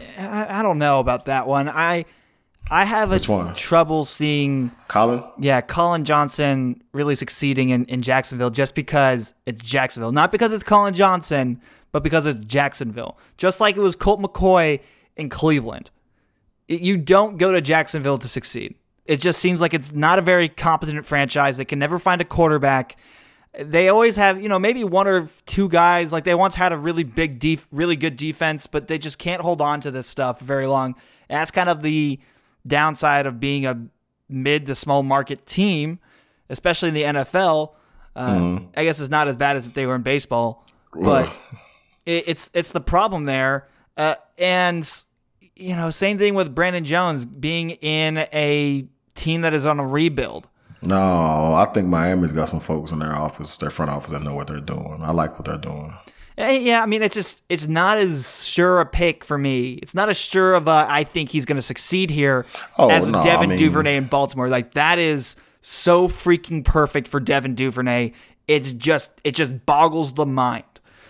I don't know about that one. I have trouble seeing Colin. Yeah, Colin Johnson really succeeding in Jacksonville just because it's Jacksonville, not because it's Colin Johnson, but because it's Jacksonville. Just like it was Colt McCoy in Cleveland. You don't go to Jacksonville to succeed. It just seems like it's not a very competent franchise. They can never find a quarterback. They always have, maybe one or two guys. Like they once had a really big, really good defense, but they just can't hold on to this stuff very long. And that's kind of the downside of being a mid to small market team, especially in the NFL. I guess it's not as bad as if they were in baseball, but it's the problem there. And same thing with Brandon Jones being in a team that is on a rebuild. No, I think Miami's got some folks in their front office that know what they're doing. I like what they're doing. Yeah, I mean, it's not as sure a pick for me. It's not as sure of I think he's going to succeed here as with Devin Duvernay in Baltimore. Like that is so freaking perfect for Devin Duvernay. It just boggles the mind.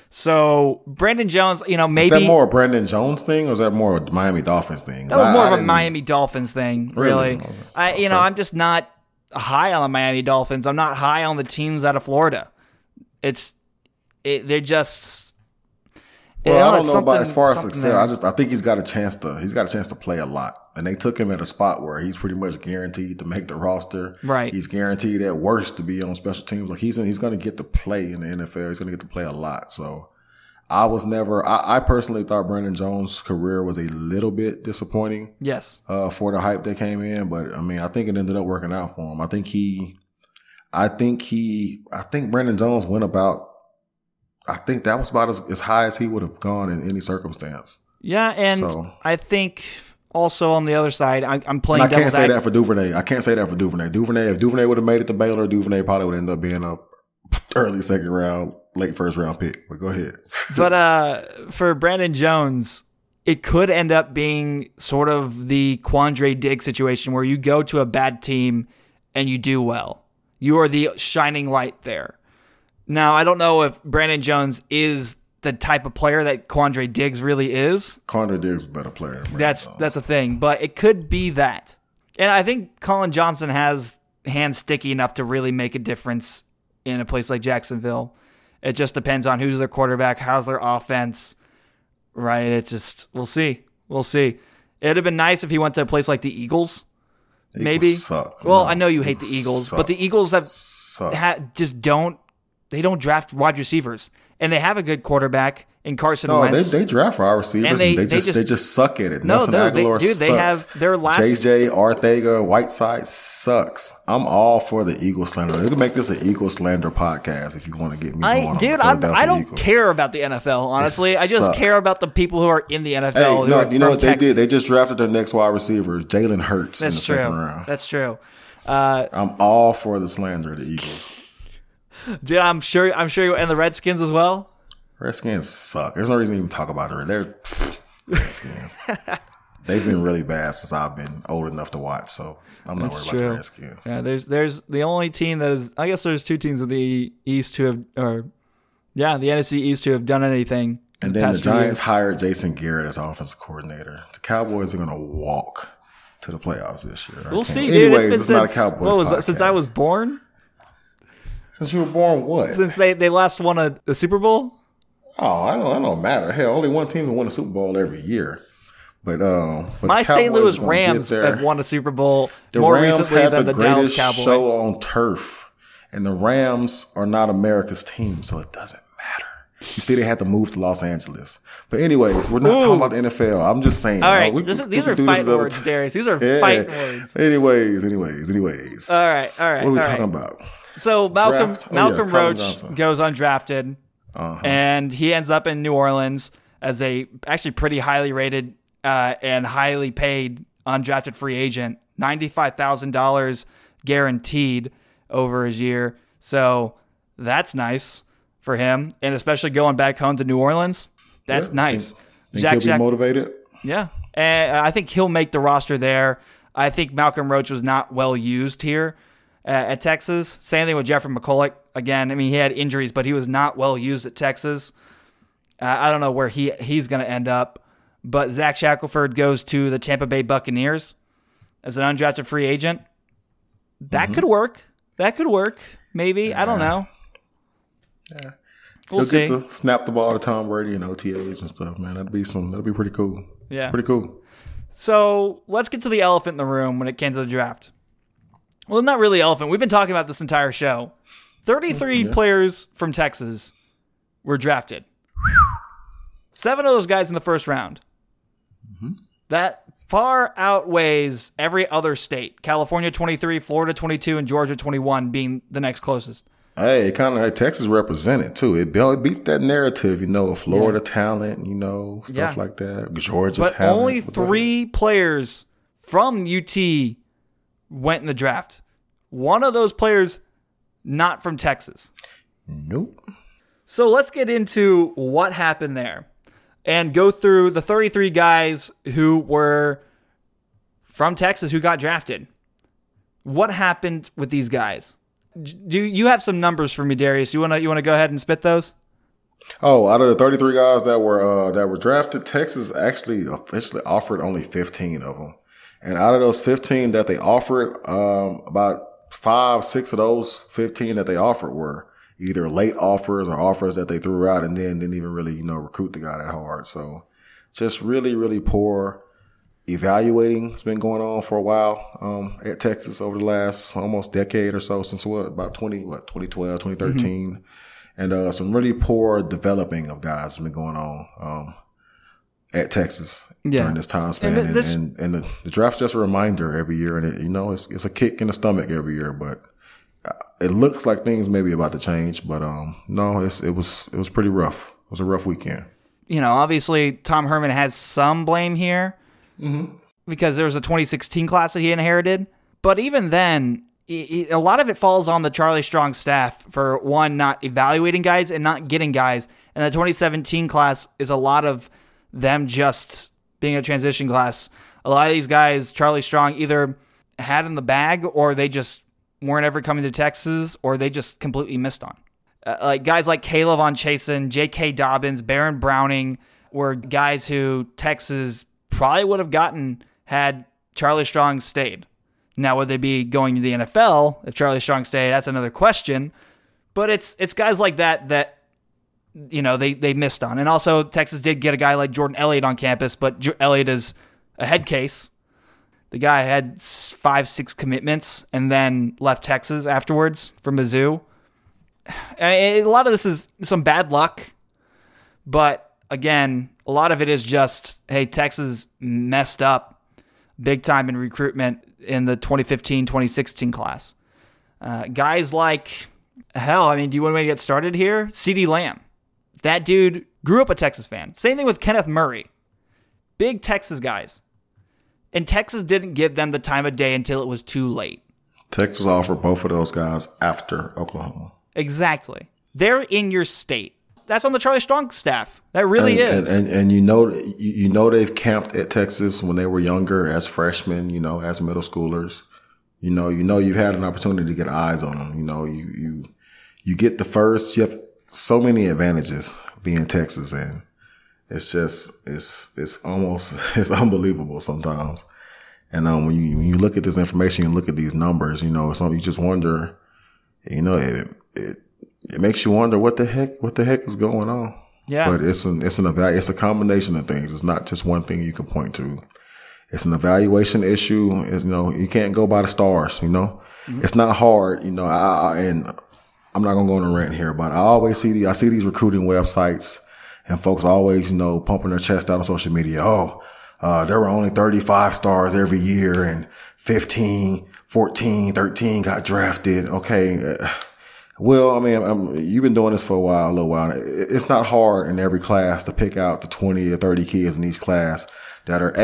So Brandon Jones, maybe is that more a Brandon Jones thing, or is that more a Miami Dolphins thing? That was more of a Miami Dolphins thing, really. Okay. I'm just not high on the Miami Dolphins. I'm not high on the teams out of Florida. They're just. Well, I don't know about as far as success. I think he's got a chance to play a lot, and they took him at a spot where he's pretty much guaranteed to make the roster. Right. He's guaranteed at worst to be on special teams. Like he's going to get to play in the NFL. He's going to get to play a lot. So I personally thought Brandon Jones' career was a little bit disappointing. Yes. For the hype that came in, but I mean, I think it ended up working out for him. I think Brandon Jones went about. I think that was about as high as he would have gone in any circumstance. Yeah, and I think also on the other side, I'm playing. And I can't say that for Duvernay. If Duvernay would have made it to Baylor, Duvernay probably would end up being a early second round, late first round pick. But go ahead. But for Brandon Jones, it could end up being sort of the Quandre Diggs situation where you go to a bad team and you do well. You are the shining light there. Now, I don't know if Brandon Jones is the type of player that Quandre Diggs really is. Quandre Diggs is a better player. That's a thing, but it could be that. And I think Colin Johnson has hands sticky enough to really make a difference in a place like Jacksonville. It just depends on who's their quarterback, how's their offense, right? It just, we'll see. We'll see. It'd have been nice if he went to a place like the Eagles, maybe. Suck. Well, No, I know you hate the Eagles, suck. but the Eagles have Suck. they don't draft wide receivers, and they have a good quarterback in Carson No, Wentz. they draft wide receivers, And and they they just suck at it. No, Nelson no, Aguilar they sucks. have their last. JJ Arthega Whiteside sucks. I'm all for the Eagles slander. You can make this an Eagles slander podcast if you want to get me going. I don't care about the NFL. Honestly, I just suck. care about the people who are in the NFL. Hey, who no, are you know from what they Texas. did? They just drafted their next wide receiver, Jalen Hurts, in the That's true. second round. That's true. I'm all for the slander of the Eagles. Dude, I'm sure you and the Redskins as well. Redskins suck. There's no reason to even talk about it. They're Redskins. They've been really bad since I've been old enough to watch, so I'm not worried about the Redskins. Yeah, there's the only team that is. I guess there's two teams in the East who have, the NFC East who have done anything. And then the Giants hired Jason Garrett as offensive coordinator. The Cowboys are going to walk to the playoffs this year. We'll see, dude. Anyways, it's not a Cowboys what was it, podcast. since I was born? Since you were born, what? Since they last won a Super Bowl? Oh, I don't matter. Hell, only one team can win a Super Bowl every year. But my the St. Cowboys Louis are gonna Rams get there. have won a Super Bowl The more Rams recently had than the Dallas greatest Cowboys. show on turf, and the Rams are not America's team, so it doesn't matter. You see, they had to move to Los Angeles. But anyways, we're not talking about the NFL. I'm just saying. All right, we these can are do fight this other words, time. Darius. These are Yeah. fight words. Anyways. All right. What are we talking about? So Malcolm Draft? Malcolm Colin Roach Johnson. goes undrafted, and he ends up in New Orleans as a actually pretty highly rated and highly paid undrafted free agent, $95,000 guaranteed over his year. So that's nice for him, and especially going back home to New Orleans, that's nice. Think he'll be motivated? Yeah, and I think he'll make the roster there. I think Malcolm Roach was not well used here at Texas. Same thing with Jeffrey McCulloch. Again, I mean, he had injuries, but he was not well used at Texas. I don't know where he's going to end up. But Zach Shackelford goes to the Tampa Bay Buccaneers as an undrafted free agent. That could work. Maybe. I don't know. Yeah. We'll He'll see. get to snap the ball to Tom Brady and OTAs and stuff, man. That'll be pretty cool. Yeah. It's pretty cool. So let's get to the elephant in the room when it came to the draft. Well, not really elephant. We've been talking about this entire show. 33 players from Texas were drafted. 7 of those guys in the first round. That far outweighs every other state. California 23, Florida 22, and Georgia 21 being the next closest. Hey, it kind of Texas represented too. It beats that narrative, of Florida talent, stuff like that. Georgia But talent. only 3 players from UT went in the draft. One of those players not from Texas. Nope. So let's get into what happened there and go through the 33 guys who were from Texas who got drafted. What happened with these guys? Do you have some numbers for me, Darius? You want to go ahead and spit those? Oh, out of the 33 guys that were drafted, Texas actually officially offered only 15 of them. And out of those 15 that they offered, about 5-6 of those 15 that they offered were either late offers or offers that they threw out and then didn't even really, recruit the guy that hard. So just really, really poor evaluating has been going on for a while at Texas over the last almost decade or so, since about 2012, 2013. And some really poor developing of guys has been going on at Texas during this time span. And the draft's just a reminder every year, and it's a kick in the stomach every year, but it looks like things may be about to change, but no, it was pretty rough. It was a rough weekend. Obviously Tom Herman has some blame here because there was a 2016 class that he inherited. But even then, a lot of it falls on the Charlie Strong staff for, one, not evaluating guys and not getting guys. And the 2017 class is a lot of them just being a transition class. A lot of these guys, Charlie Strong either had in the bag or they just weren't ever coming to Texas or they just completely missed on. Like guys like Caleb Von Chasen, J.K. Dobbins, Baron Browning were guys who Texas probably would have gotten had Charlie Strong stayed. Now, would they be going to the NFL if Charlie Strong stayed? That's another question. But it's guys like that they missed on. And also Texas did get a guy like Jordan Elliott on campus, but Elliott is a head case. The guy had 5-6 commitments and then left Texas afterwards for Mizzou. A lot of this is some bad luck, but again, a lot of it is just, hey, Texas messed up big time in recruitment in the 2015-2016 class. Guys like, hell, I mean, do you want me to get started here? CeeDee Lamb. That dude grew up a Texas fan. Same thing with Kenneth Murray. Big Texas guys. And Texas didn't give them the time of day until it was too late. Texas offered both of those guys after Oklahoma. Exactly. They're in your state. That's on the Charlie Strong staff. That really is. And you know they've camped at Texas when they were younger as freshmen, as middle schoolers. You know you've had an opportunity to get eyes on them. You get the first. You have so many advantages being Texas, and it's just it's unbelievable sometimes. And when you look at this information, you look at these numbers, you just wonder, it makes you wonder what the heck is going on. Yeah. But it's a combination of things. It's not just one thing you can point to. It's an evaluation issue. You can't go by the stars. Mm-hmm. It's not hard. And I'm not gonna go on a rant here, but I see these recruiting websites, and folks always pumping their chest out on social media. There were only 35 stars every year, and 15, 14, 13 got drafted. Okay. Well, I mean, you've been doing this for a little while. It's not hard in every class to pick out the 20 or 30 kids in each class that are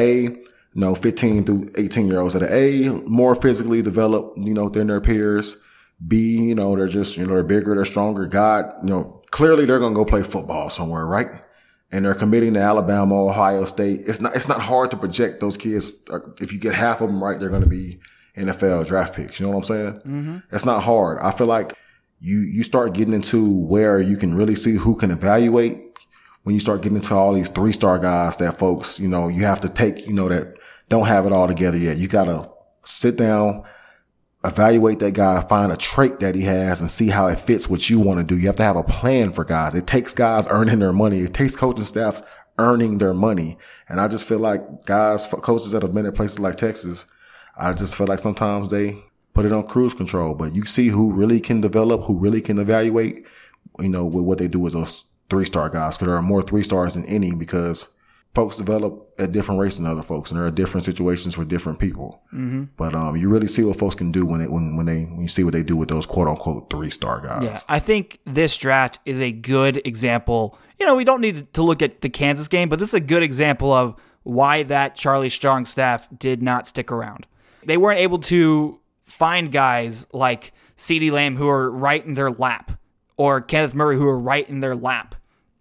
15 through 18 year olds that are more physically developed, than their peers. B, they're just, they're bigger, they're stronger. Clearly they're going to go play football somewhere, right? And they're committing to Alabama, Ohio State. It's not hard to project those kids. If you get half of them right, they're going to be NFL draft picks. You know what I'm saying? Mm-hmm. It's not hard. I feel like you start getting into where you can really see who can evaluate when you start getting into all these 3-star guys that folks, you have to take, that don't have it all together yet. You got to sit down, evaluate that guy, find a trait that he has, and see how it fits what you want to do. You have to have a plan for guys. It takes guys earning their money. It takes coaching staffs earning their money. And I just feel like coaches that have been at places like Texas, I just feel like sometimes they put it on cruise control. But you see who really can develop, who really can evaluate, with what they do with those 3-star guys. Because there are more 3-stars than any, because folks develop at different rates than other folks, and there are different situations for different people. Mm-hmm. But you really see what folks can do when you see what they do with those quote unquote 3-star guys. Yeah, I think this draft is a good example. We don't need to look at the Kansas game, but this is a good example of why that Charlie Strong staff did not stick around. They weren't able to find guys like CeeDee Lamb who are right in their lap, or Kenneth Murray who are right in their lap.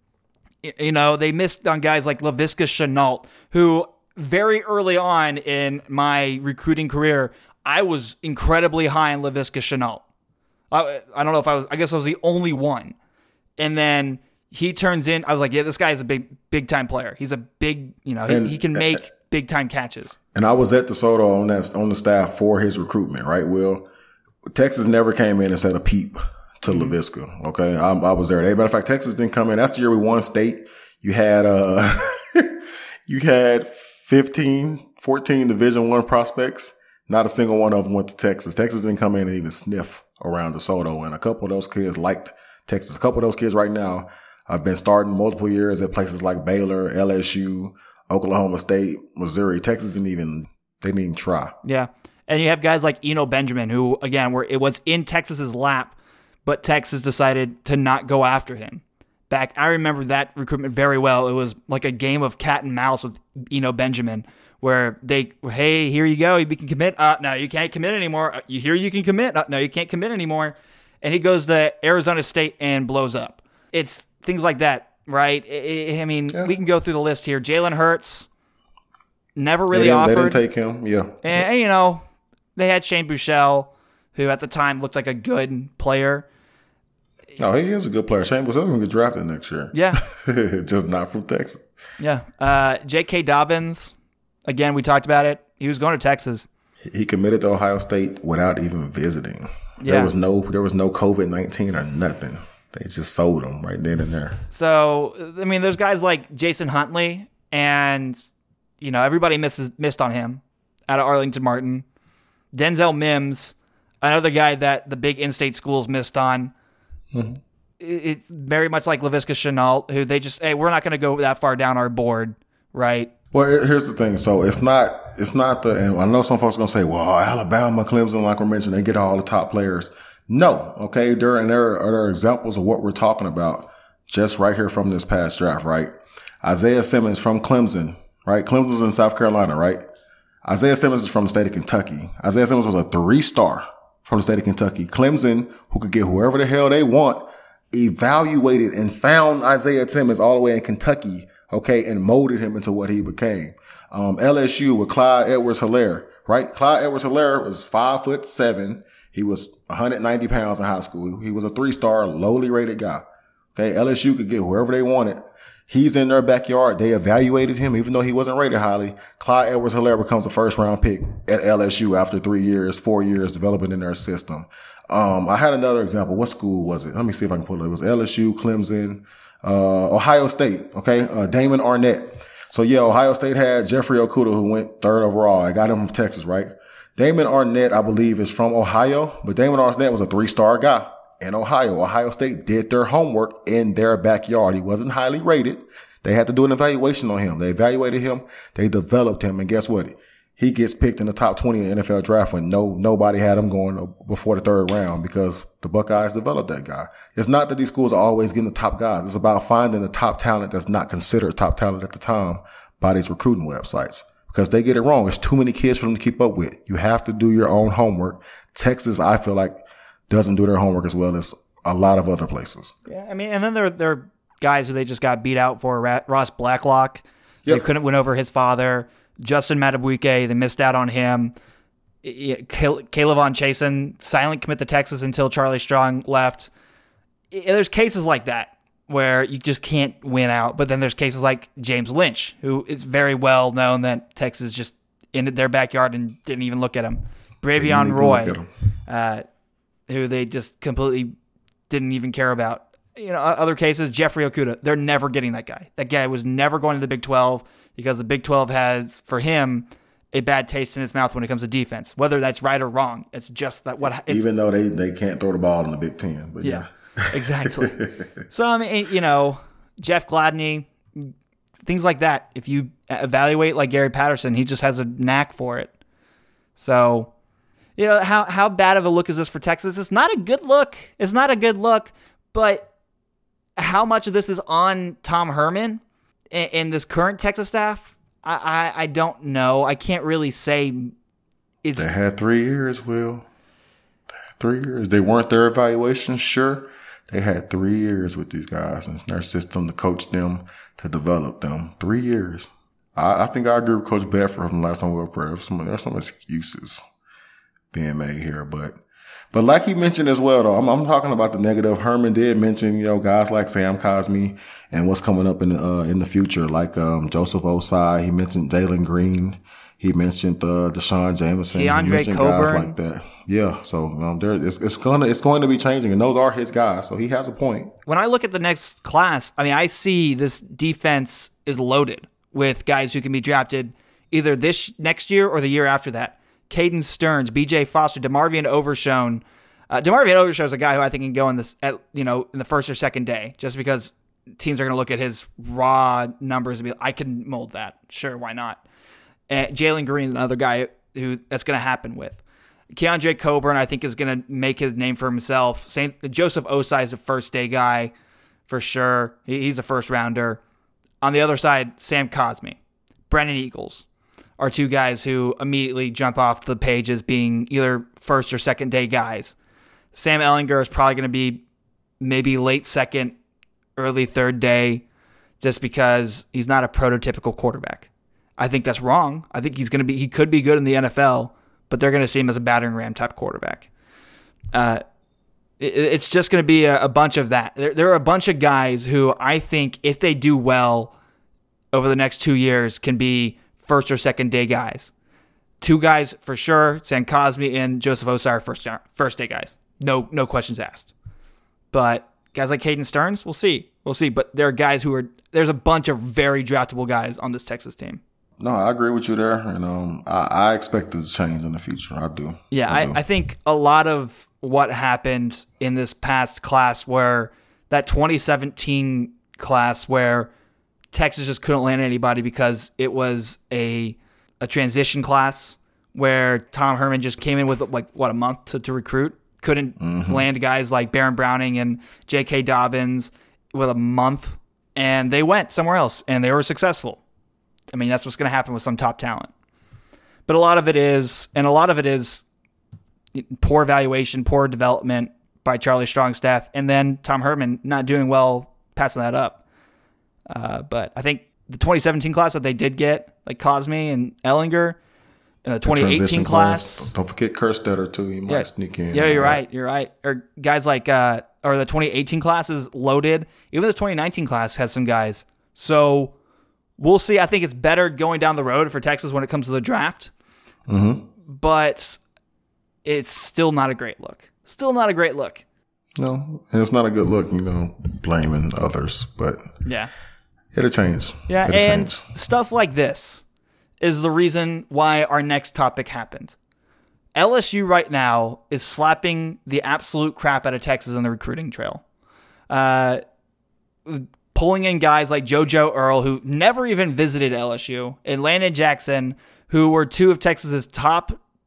They missed on guys like Laviska Shenault, who very early on in my recruiting career, I was incredibly high on Laviska Shenault. I don't know if I guess I was the only one. And then he turns in, I was like, yeah, this guy is a big time player. He's a big, he can make big time catches. And I was at DeSoto on the staff for his recruitment, right, Will? Texas never came in and said a peep to Laviska. Okay. I was there. As a matter of fact, Texas didn't come in. That's the year we won state. You had, you had 14 Division I prospects. Not a single one of them went to Texas. Texas didn't come in and even sniff around DeSoto. And a couple of those kids liked Texas. A couple of those kids right now have been starting multiple years at places like Baylor, LSU, Oklahoma State, Missouri. Texas didn't even try. Yeah. And you have guys like Eno Benjamin, who, again, it was in Texas's lap, but Texas decided to not go after him. I remember that recruitment very well. It was like a game of cat and mouse with Eno Benjamin, where hey, here you go, you can commit. No, you can't commit anymore. You can commit. No, you can't commit anymore. And he goes to Arizona State and blows up. It's things like that, right? We can go through the list here. Jalen Hurts never really offered. They didn't take him, yeah. And, they had Shane Buechele, who at the time looked like a good player. No, he is a good player. Shane Buechele will get drafted next year. Yeah. Just not from Texas. Yeah. J.K. Dobbins, again, we talked about it. He was going to Texas. He committed to Ohio State without even visiting. Yeah. There was no COVID-19 or nothing. They just sold him right then and there. So, I mean, there's guys like Jason Huntley, and, you know, everybody missed on him out of Arlington Martin. Denzel Mims, another guy that the big in-state schools missed on. Mm-hmm. It's very much like Laviska Shenault, who they just, hey, we're not going to go that far down our board, right? Well, here's the thing. So it's not and I know some folks are going to say, well, Alabama, Clemson, like we mentioned, they get all the top players. No. Okay. There are examples of what we're talking about just right here from this past draft, right? Isaiah Simmons from Clemson, right? Clemson's in South Carolina, right? Isaiah Simmons is from the state of Kentucky. Isaiah Simmons was a 3-star from the state of Kentucky. Clemson, who could get whoever the hell they want, evaluated and found Isaiah Simmons all the way in Kentucky, okay, and molded him into what he became. LSU with Clyde Edwards-Helaire, right? Clyde Edwards-Helaire was 5'7". He was 190 pounds in high school. He was a 3-star, lowly rated guy. Okay, LSU could get whoever they wanted. He's in their backyard. They evaluated him, even though he wasn't rated highly. Clyde Edwards-Helaire becomes a first-round pick at LSU after 3 years, 4 years developing in their system. I had another example. What school was it? Let me see if I can pull it. It was LSU, Clemson, Ohio State. Okay, Damon Arnett. So yeah, Ohio State had Jeffrey Okudah, who went 3rd overall. I got him from Texas, right? Damon Arnett, I believe, is from Ohio, but Damon Arnett was a 3-star guy in Ohio. Ohio State did their homework in their backyard. He wasn't highly rated. They had to do an evaluation on him. They evaluated him. They developed him. And guess what? He gets picked in the top 20 in the NFL draft when nobody had him going before the 3rd round because the Buckeyes developed that guy. It's not that these schools are always getting the top guys. It's about finding the top talent that's not considered top talent at the time by these recruiting websites because they get it wrong. It's too many kids for them to keep up with. You have to do your own homework. Texas, I feel like, doesn't do their homework as well as a lot of other places. Yeah, I mean, and then there are guys who they just got beat out for. Ross Blacklock, They couldn't win over his father. Justin Matabuike, they missed out on him. Caleb Von Chasen, silent commit to Texas until Charlie Strong left. There's cases like that where you just can't win out. But then there's cases like James Lynch, who is very well known that Texas just ended their backyard and didn't even look at him. Bravion Roy, who they just completely didn't even care about. You know, other cases, Jeffrey Okudah, they're never getting that guy. That guy was never going to the Big 12 because the Big 12 has, for him, a bad taste in its mouth when it comes to defense. Whether that's right or wrong, it's just that even though they can't throw the ball in the Big 10. But yeah. Exactly. So, I mean, you know, Jeff Gladney, things like that. If you evaluate like Gary Patterson, he just has a knack for it. So, you know, how bad of a look is this for Texas? It's not a good look. It's not a good look, but how much of this is on Tom Herman and this current Texas staff? I don't know. I can't really say. They had 3 years, Will. They had 3 years. They weren't their evaluation, sure. They had 3 years with these guys and their system to coach them, to develop them. 3 years. I think I agree with Coach Bedford from the last time we were up there. There's some excuses being made here, but like he mentioned as well, though, I'm talking about the negative. Herman did mention, you know, guys like Sam Cosmi and what's coming up in the future, like Joseph Osai. He mentioned Jalen Green. He mentioned Deshaun Jameson. He mentioned Coburn. Guys like that. Yeah, so it's going to be changing, and those are his guys. So he has a point. When I look at the next class, I mean, I see this defense is loaded with guys who can be drafted either this next year or the year after that. Caden Stearns, B.J. Foster, DeMarvion Overshown. DeMarvion Overshown is a guy who I think can go in the first or second day, just because teams are going to look at his raw numbers and be like, I can mold that. Sure, why not? Jalen Green, another guy who that's going to happen with. Keandre Coburn, I think, is going to make his name for himself. Joseph Osai is a first-day guy for sure. He's a first-rounder. On the other side, Sam Cosmi, Brennan Eagles are two guys who immediately jump off the page as being either first or second day guys. Sam Ehlinger is probably going to be maybe late second, early third day, just because he's not a prototypical quarterback. I think that's wrong. I think he could be good in the NFL, but they're going to see him as a battering ram type quarterback. It's just going to be a bunch of that. There are a bunch of guys who I think if they do well over the next 2 years can be first or second day guys. Two guys for sure, Sam Cosmi and Joseph Osai are first day guys. No questions asked. But guys like Caden Stearns, we'll see. But there are guys there's a bunch of very draftable guys on this Texas team. No, I agree with you there. And I expect it to change in the future. I do. Yeah, I think a lot of what happened in this past class, where that 2017 class where Texas just couldn't land anybody because it was a transition class where Tom Herman just came in with a month to recruit. Couldn't land guys like Baron Browning and J.K. Dobbins with a month, and they went somewhere else and they were successful. I mean, that's what's going to happen with some top talent. But a lot of it is poor evaluation, poor development by Charlie Strong's staff, and then Tom Herman not doing well passing that up. But I think the 2017 class that they did get, like Cosme and Ellinger, the 2018 class. Don't forget Kerstetter too. He might sneak in. Yeah, you're right. Or guys like, or the 2018 class is loaded. Even the 2019 class has some guys. So we'll see. I think it's better going down the road for Texas when it comes to the draft. Mm-hmm. But it's still not a great look. No, and it's not a good look, blaming others. But yeah, it'll change. Yeah, and stuff like this is the reason why our next topic happened. LSU right now is slapping the absolute crap out of Texas on the recruiting trail. Pulling in guys like JoJo Earl, who never even visited LSU, and Landon Jackson, who were two of Texas's top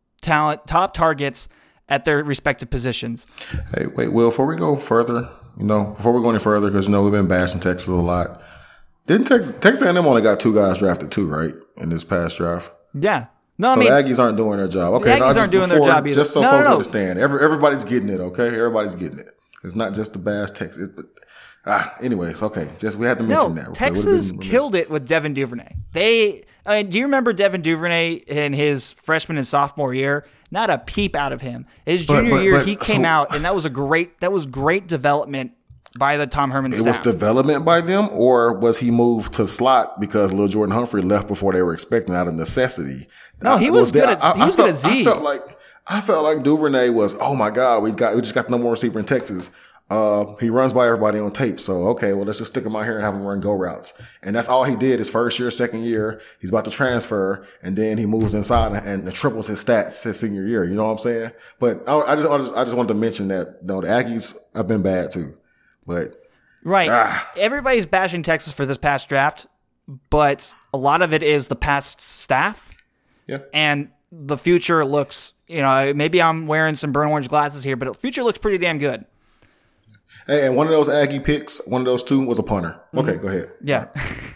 targets at their respective positions. Hey, wait, Will, before we go further, because we've been bashing Texas a lot. Didn't Texas A&M only got 2 guys drafted too, right, in this past draft? Yeah. No, so the Aggies aren't doing their job. Okay, the Aggies aren't doing their job either. Just so folks understand, everybody's getting it. Okay, everybody's getting it. It's not just the Bass Texas. Anyways, okay. We had to mention that. Texas killed it with Devin Duvernay. Do you remember Devin Duvernay in his freshman and sophomore year? Not a peep out of him. His junior year, he came out, and that was great development by the Tom Herman staff. It was development by them, or was he moved to slot because Lil Jordan Humphrey left before they were expecting out of necessity? No, he was good at Z. I felt like Duvernay was, oh my God, we just got the number one receiver in Texas. He runs by everybody on tape. So, okay, well, let's just stick him out here and have him run go routes. And that's all he did his first year, second year. He's about to transfer, and then he moves inside and triples his stats his senior year. You know what I'm saying? But I just wanted to mention that, the Aggies have been bad too. But right. Everybody's bashing Texas for this past draft, but a lot of it is the past staff. Yeah. And the future looks, maybe I'm wearing some burnt orange glasses here, but the future looks pretty damn good. Hey, and one of those Aggie picks, one of those 2 was a punter. Okay, go ahead. Yeah.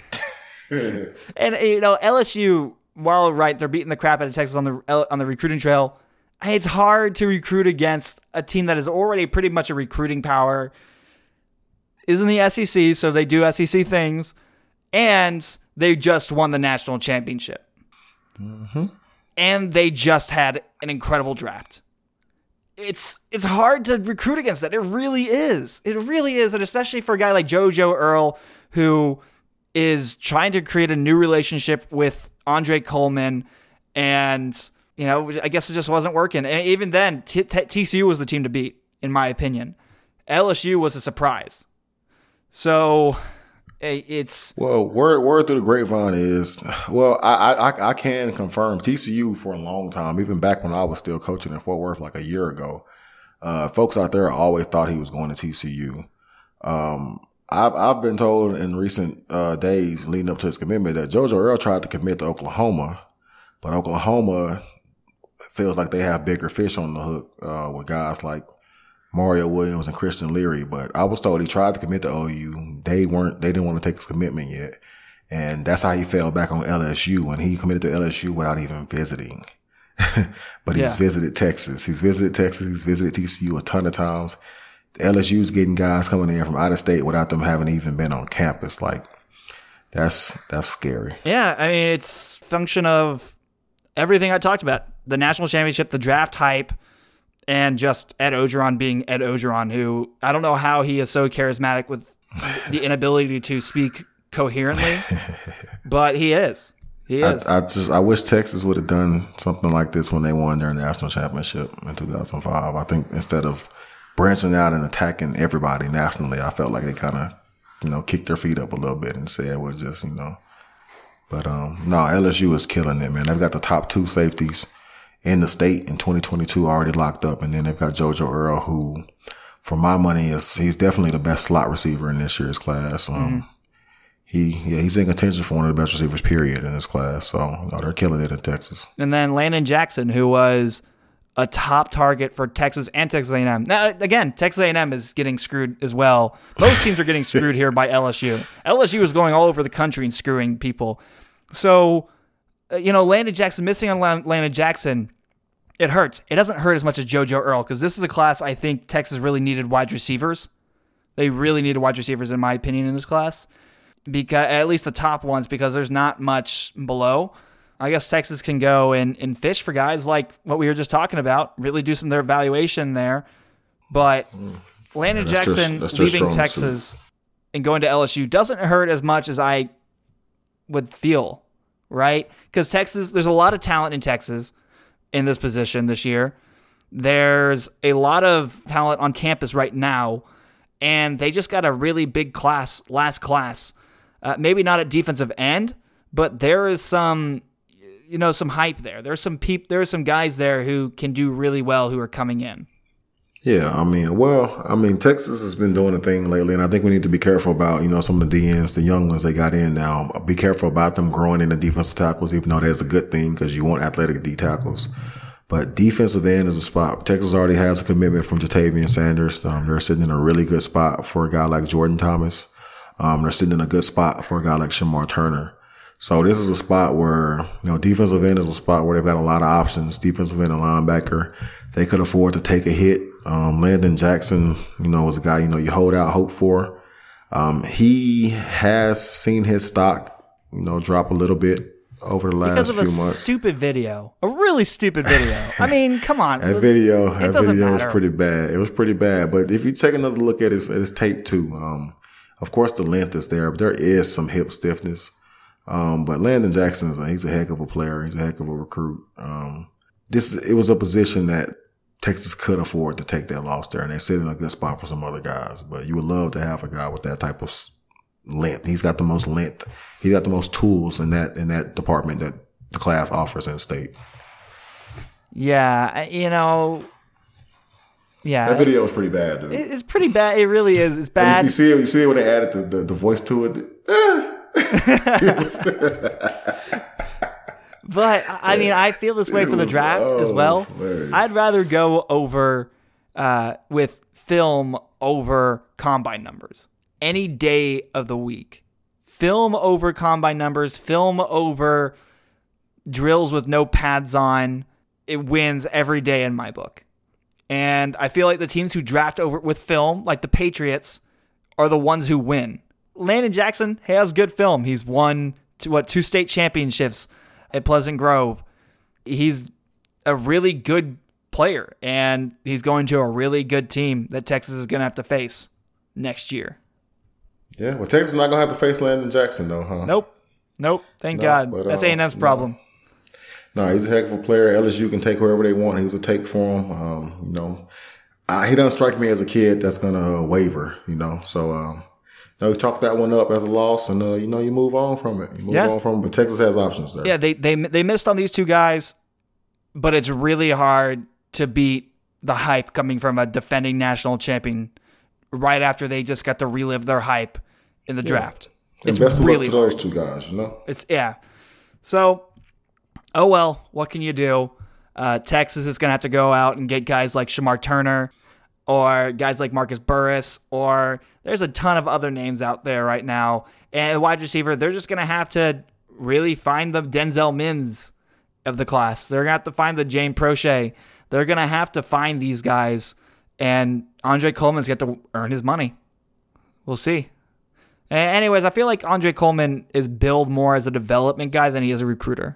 And LSU, while they're beating the crap out of Texas on the recruiting trail. It's hard to recruit against a team that is already pretty much a recruiting power. Is in the SEC, so they do SEC things, and they just won the national championship. Mm-hmm. And they just had an incredible draft. It's hard to recruit against that. It really is. And especially for a guy like JoJo Earl, who is trying to create a new relationship with Andre Coleman, and I guess it just wasn't working. And even then, TCU was the team to beat, in my opinion. LSU was a surprise. So it's word through the grapevine is I can confirm TCU for a long time, even back when I was still coaching in Fort Worth like a year ago. Folks out there always thought he was going to TCU. I've been told in recent days leading up to his commitment that JoJo Earl tried to commit to Oklahoma, but Oklahoma feels like they have bigger fish on the hook with guys like Mario Williams and Christian Leary. But I was told he tried to commit to OU. They didn't want to take his commitment yet. And that's how he fell back on LSU, and he committed to LSU without even visiting. But he's visited Texas. He's visited TCU a ton of times. LSU's getting guys coming in from out of state without them having even been on campus. Like, that's scary. Yeah, I mean, it's function of everything I talked about. The national championship, the draft hype, and just Ed Ogeron being Ed Ogeron, who I don't know how he is so charismatic with the inability to speak coherently, but he is. He is. I wish Texas would have done something like this when they won their national championship in 2005. I think instead of branching out and attacking everybody nationally. I felt like they kind of, kicked their feet up a little bit and said it was just, But no, LSU is killing it, man. They've got the top 2 safeties in the state in 2022 already locked up, and then they've got JoJo Earl, who, for my money, he's definitely the best slot receiver in this year's class. He's in contention for one of the best receivers, period, in this class. So they're killing it in Texas. And then Landon Jackson, who was a top target for Texas and Texas A&M. Now, again, Texas A&M is getting screwed as well. Most teams are getting screwed here by LSU. LSU is going all over the country and screwing people. So, Landon Jackson, missing on Landon Jackson, it hurts. It doesn't hurt as much as JoJo Earl, because this is a class I think Texas really needed wide receivers. They really needed wide receivers, in my opinion, in this class. Because at least the top ones, because there's not much below. I guess Texas can go and fish for guys like what we were just talking about, really do some of their evaluation there. But Landon Jackson leaving Texas and going to LSU doesn't hurt as much as I would feel, right? Because Texas, there's a lot of talent in Texas in this position this year. There's a lot of talent on campus right now, and they just got a really big class, last class. Maybe not at defensive end, but there is some hype there. There are some guys there who can do really well who are coming in. Yeah, Texas has been doing a thing lately, and I think we need to be careful about, some of the DNs, the young ones they got in now. Be careful about them growing into defensive tackles, even though that's a good thing because you want athletic D tackles. But defensive end is a spot. Texas already has a commitment from Jatavian Sanders. They're sitting in a really good spot for a guy like Jordan Thomas. They're sitting in a good spot for a guy like Shamar Turner. So this is a spot where, defensive end is a spot where they've got a lot of options. Defensive end and linebacker, they could afford to take a hit. Landon Jackson, was a guy, you hold out hope for. He has seen his stock, drop a little bit over the last few months. Because of a stupid video. A really stupid video. I mean, come on. That video was pretty bad. It was pretty bad. But if you take another look at his tape too, of course the length is there, but there is some hip stiffness. But Landon Jackson he's a heck of a player. He's a heck of a recruit. It was a position that Texas could afford to take that loss there, and they sit in a good spot for some other guys. But you would love to have a guy with that type of length. He's got the most length. He's got the most tools in that department that the class offers in state. Yeah, Yeah. That video is pretty bad, dude. It's pretty bad. It really is. It's bad. You see it when they added the voice to it? But I feel this way for the draft as well. Hilarious. I'd rather go over with film over combine numbers any day of the week. Film over combine numbers, film over drills with no pads on. It wins every day in my book. And I feel like the teams who draft over with film, like the Patriots, are the ones who win. Landon Jackson has good film. He's won 2 state championships at Pleasant Grove. He's a really good player, and he's going to a really good team that Texas is going to have to face next year. Yeah, well, Texas is not going to have to face Landon Jackson, though, huh? Nope. Thank God. But, that's A&M's problem. No, he's a heck of a player. LSU can take whoever they want. He was a take for him. He doesn't strike me as a kid that's going to waver, So, you chalk that one up as a loss, and, you move on from it. But Texas has options there. Yeah, they missed on these 2 guys, but it's really hard to beat the hype coming from a defending national champion right after they just got to relive their hype in the draft. And best of luck to those 2 guys, So, oh well, what can you do? Texas is going to have to go out and get guys like Shamar Turner or guys like Marcus Burris, or there's a ton of other names out there right now. And wide receiver, they're just going to have to really find the Denzel Mims of the class. They're going to have to find the James Prochet. They're going to have to find these guys, and Andre Coleman's got to earn his money. We'll see. Anyways, I feel like Andre Coleman is billed more as a development guy than he is a recruiter.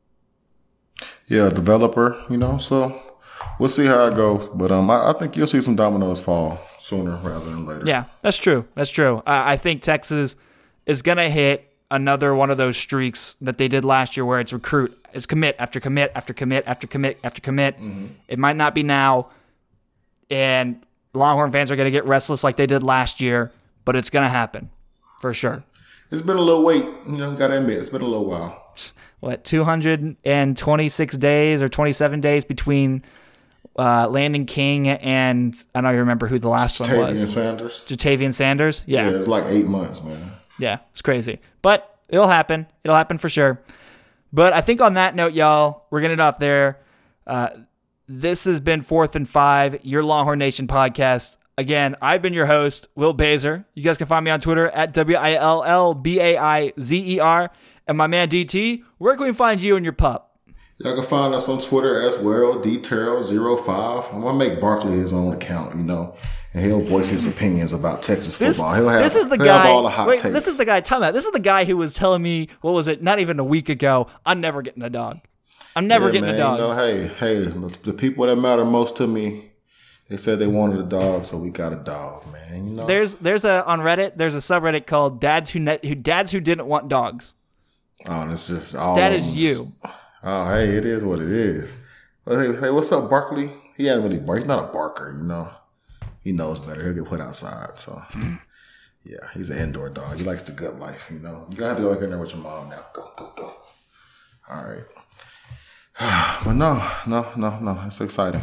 Yeah, developer, so we'll see how it goes. But I think you'll see some dominoes fall sooner rather than later. Yeah, that's true. I think Texas is going to hit another one of those streaks that they did last year where it's commit after commit after commit after commit after commit. Mm-hmm. It might not be now, and Longhorn fans are going to get restless like they did last year, but it's going to happen for sure. It's been a little wait. Gotta admit, it's been a little while. What, 226 days or 27 days between Landon King and I don't even remember who the last one was. Jatavian Sanders. Yeah, it's like 8 months, man. Yeah, it's crazy. But it'll happen. It'll happen for sure. But I think on that note, y'all, we're getting it off there. This has been 4th and 5, your Longhorn Nation podcast. Again, I've been your host, Will Bazer. You guys can find me on Twitter at WILLBAIZER. And my man DT, where can we find you and your pup? Y'all can find us on Twitter as well, DTerrell05. I'm going to make Barkley his own account, and he'll voice his opinions about Texas football. He'll have all the hot takes. This is the guy, tell me that. This is the guy who was telling me, what was it, not even a week ago, I'm never getting a dog. I'm never getting a dog. Hey, the people that matter most to me, they said they wanted a dog, so we got a dog, man. There's on Reddit, there's a subreddit called Dads Who Didn't Want Dogs. Oh, this is all. That is you. Oh, hey, it is what it is. Hey, what's up, Barkley? He ain't really bark. He's not a barker, He knows better. He'll get put outside. So, yeah, he's an indoor dog. He likes the good life, You're gonna have to go in there with your mom now. Go. All right. But no, it's exciting.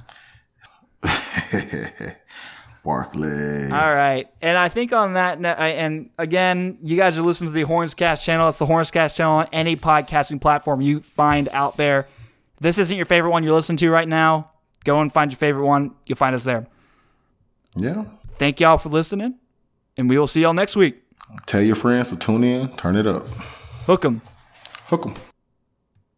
Barkley. All right. And I think on that, and again, you guys are listening to the Hornscast channel. It's the Hornscast channel on any podcasting platform you find out there. If this isn't your favorite one you're listening to right now, go and find your favorite one. You'll find us there. Yeah. Thank y'all for listening, and we will see y'all next week. Tell your friends to tune in. Turn it up. Hook 'em. Hook 'em.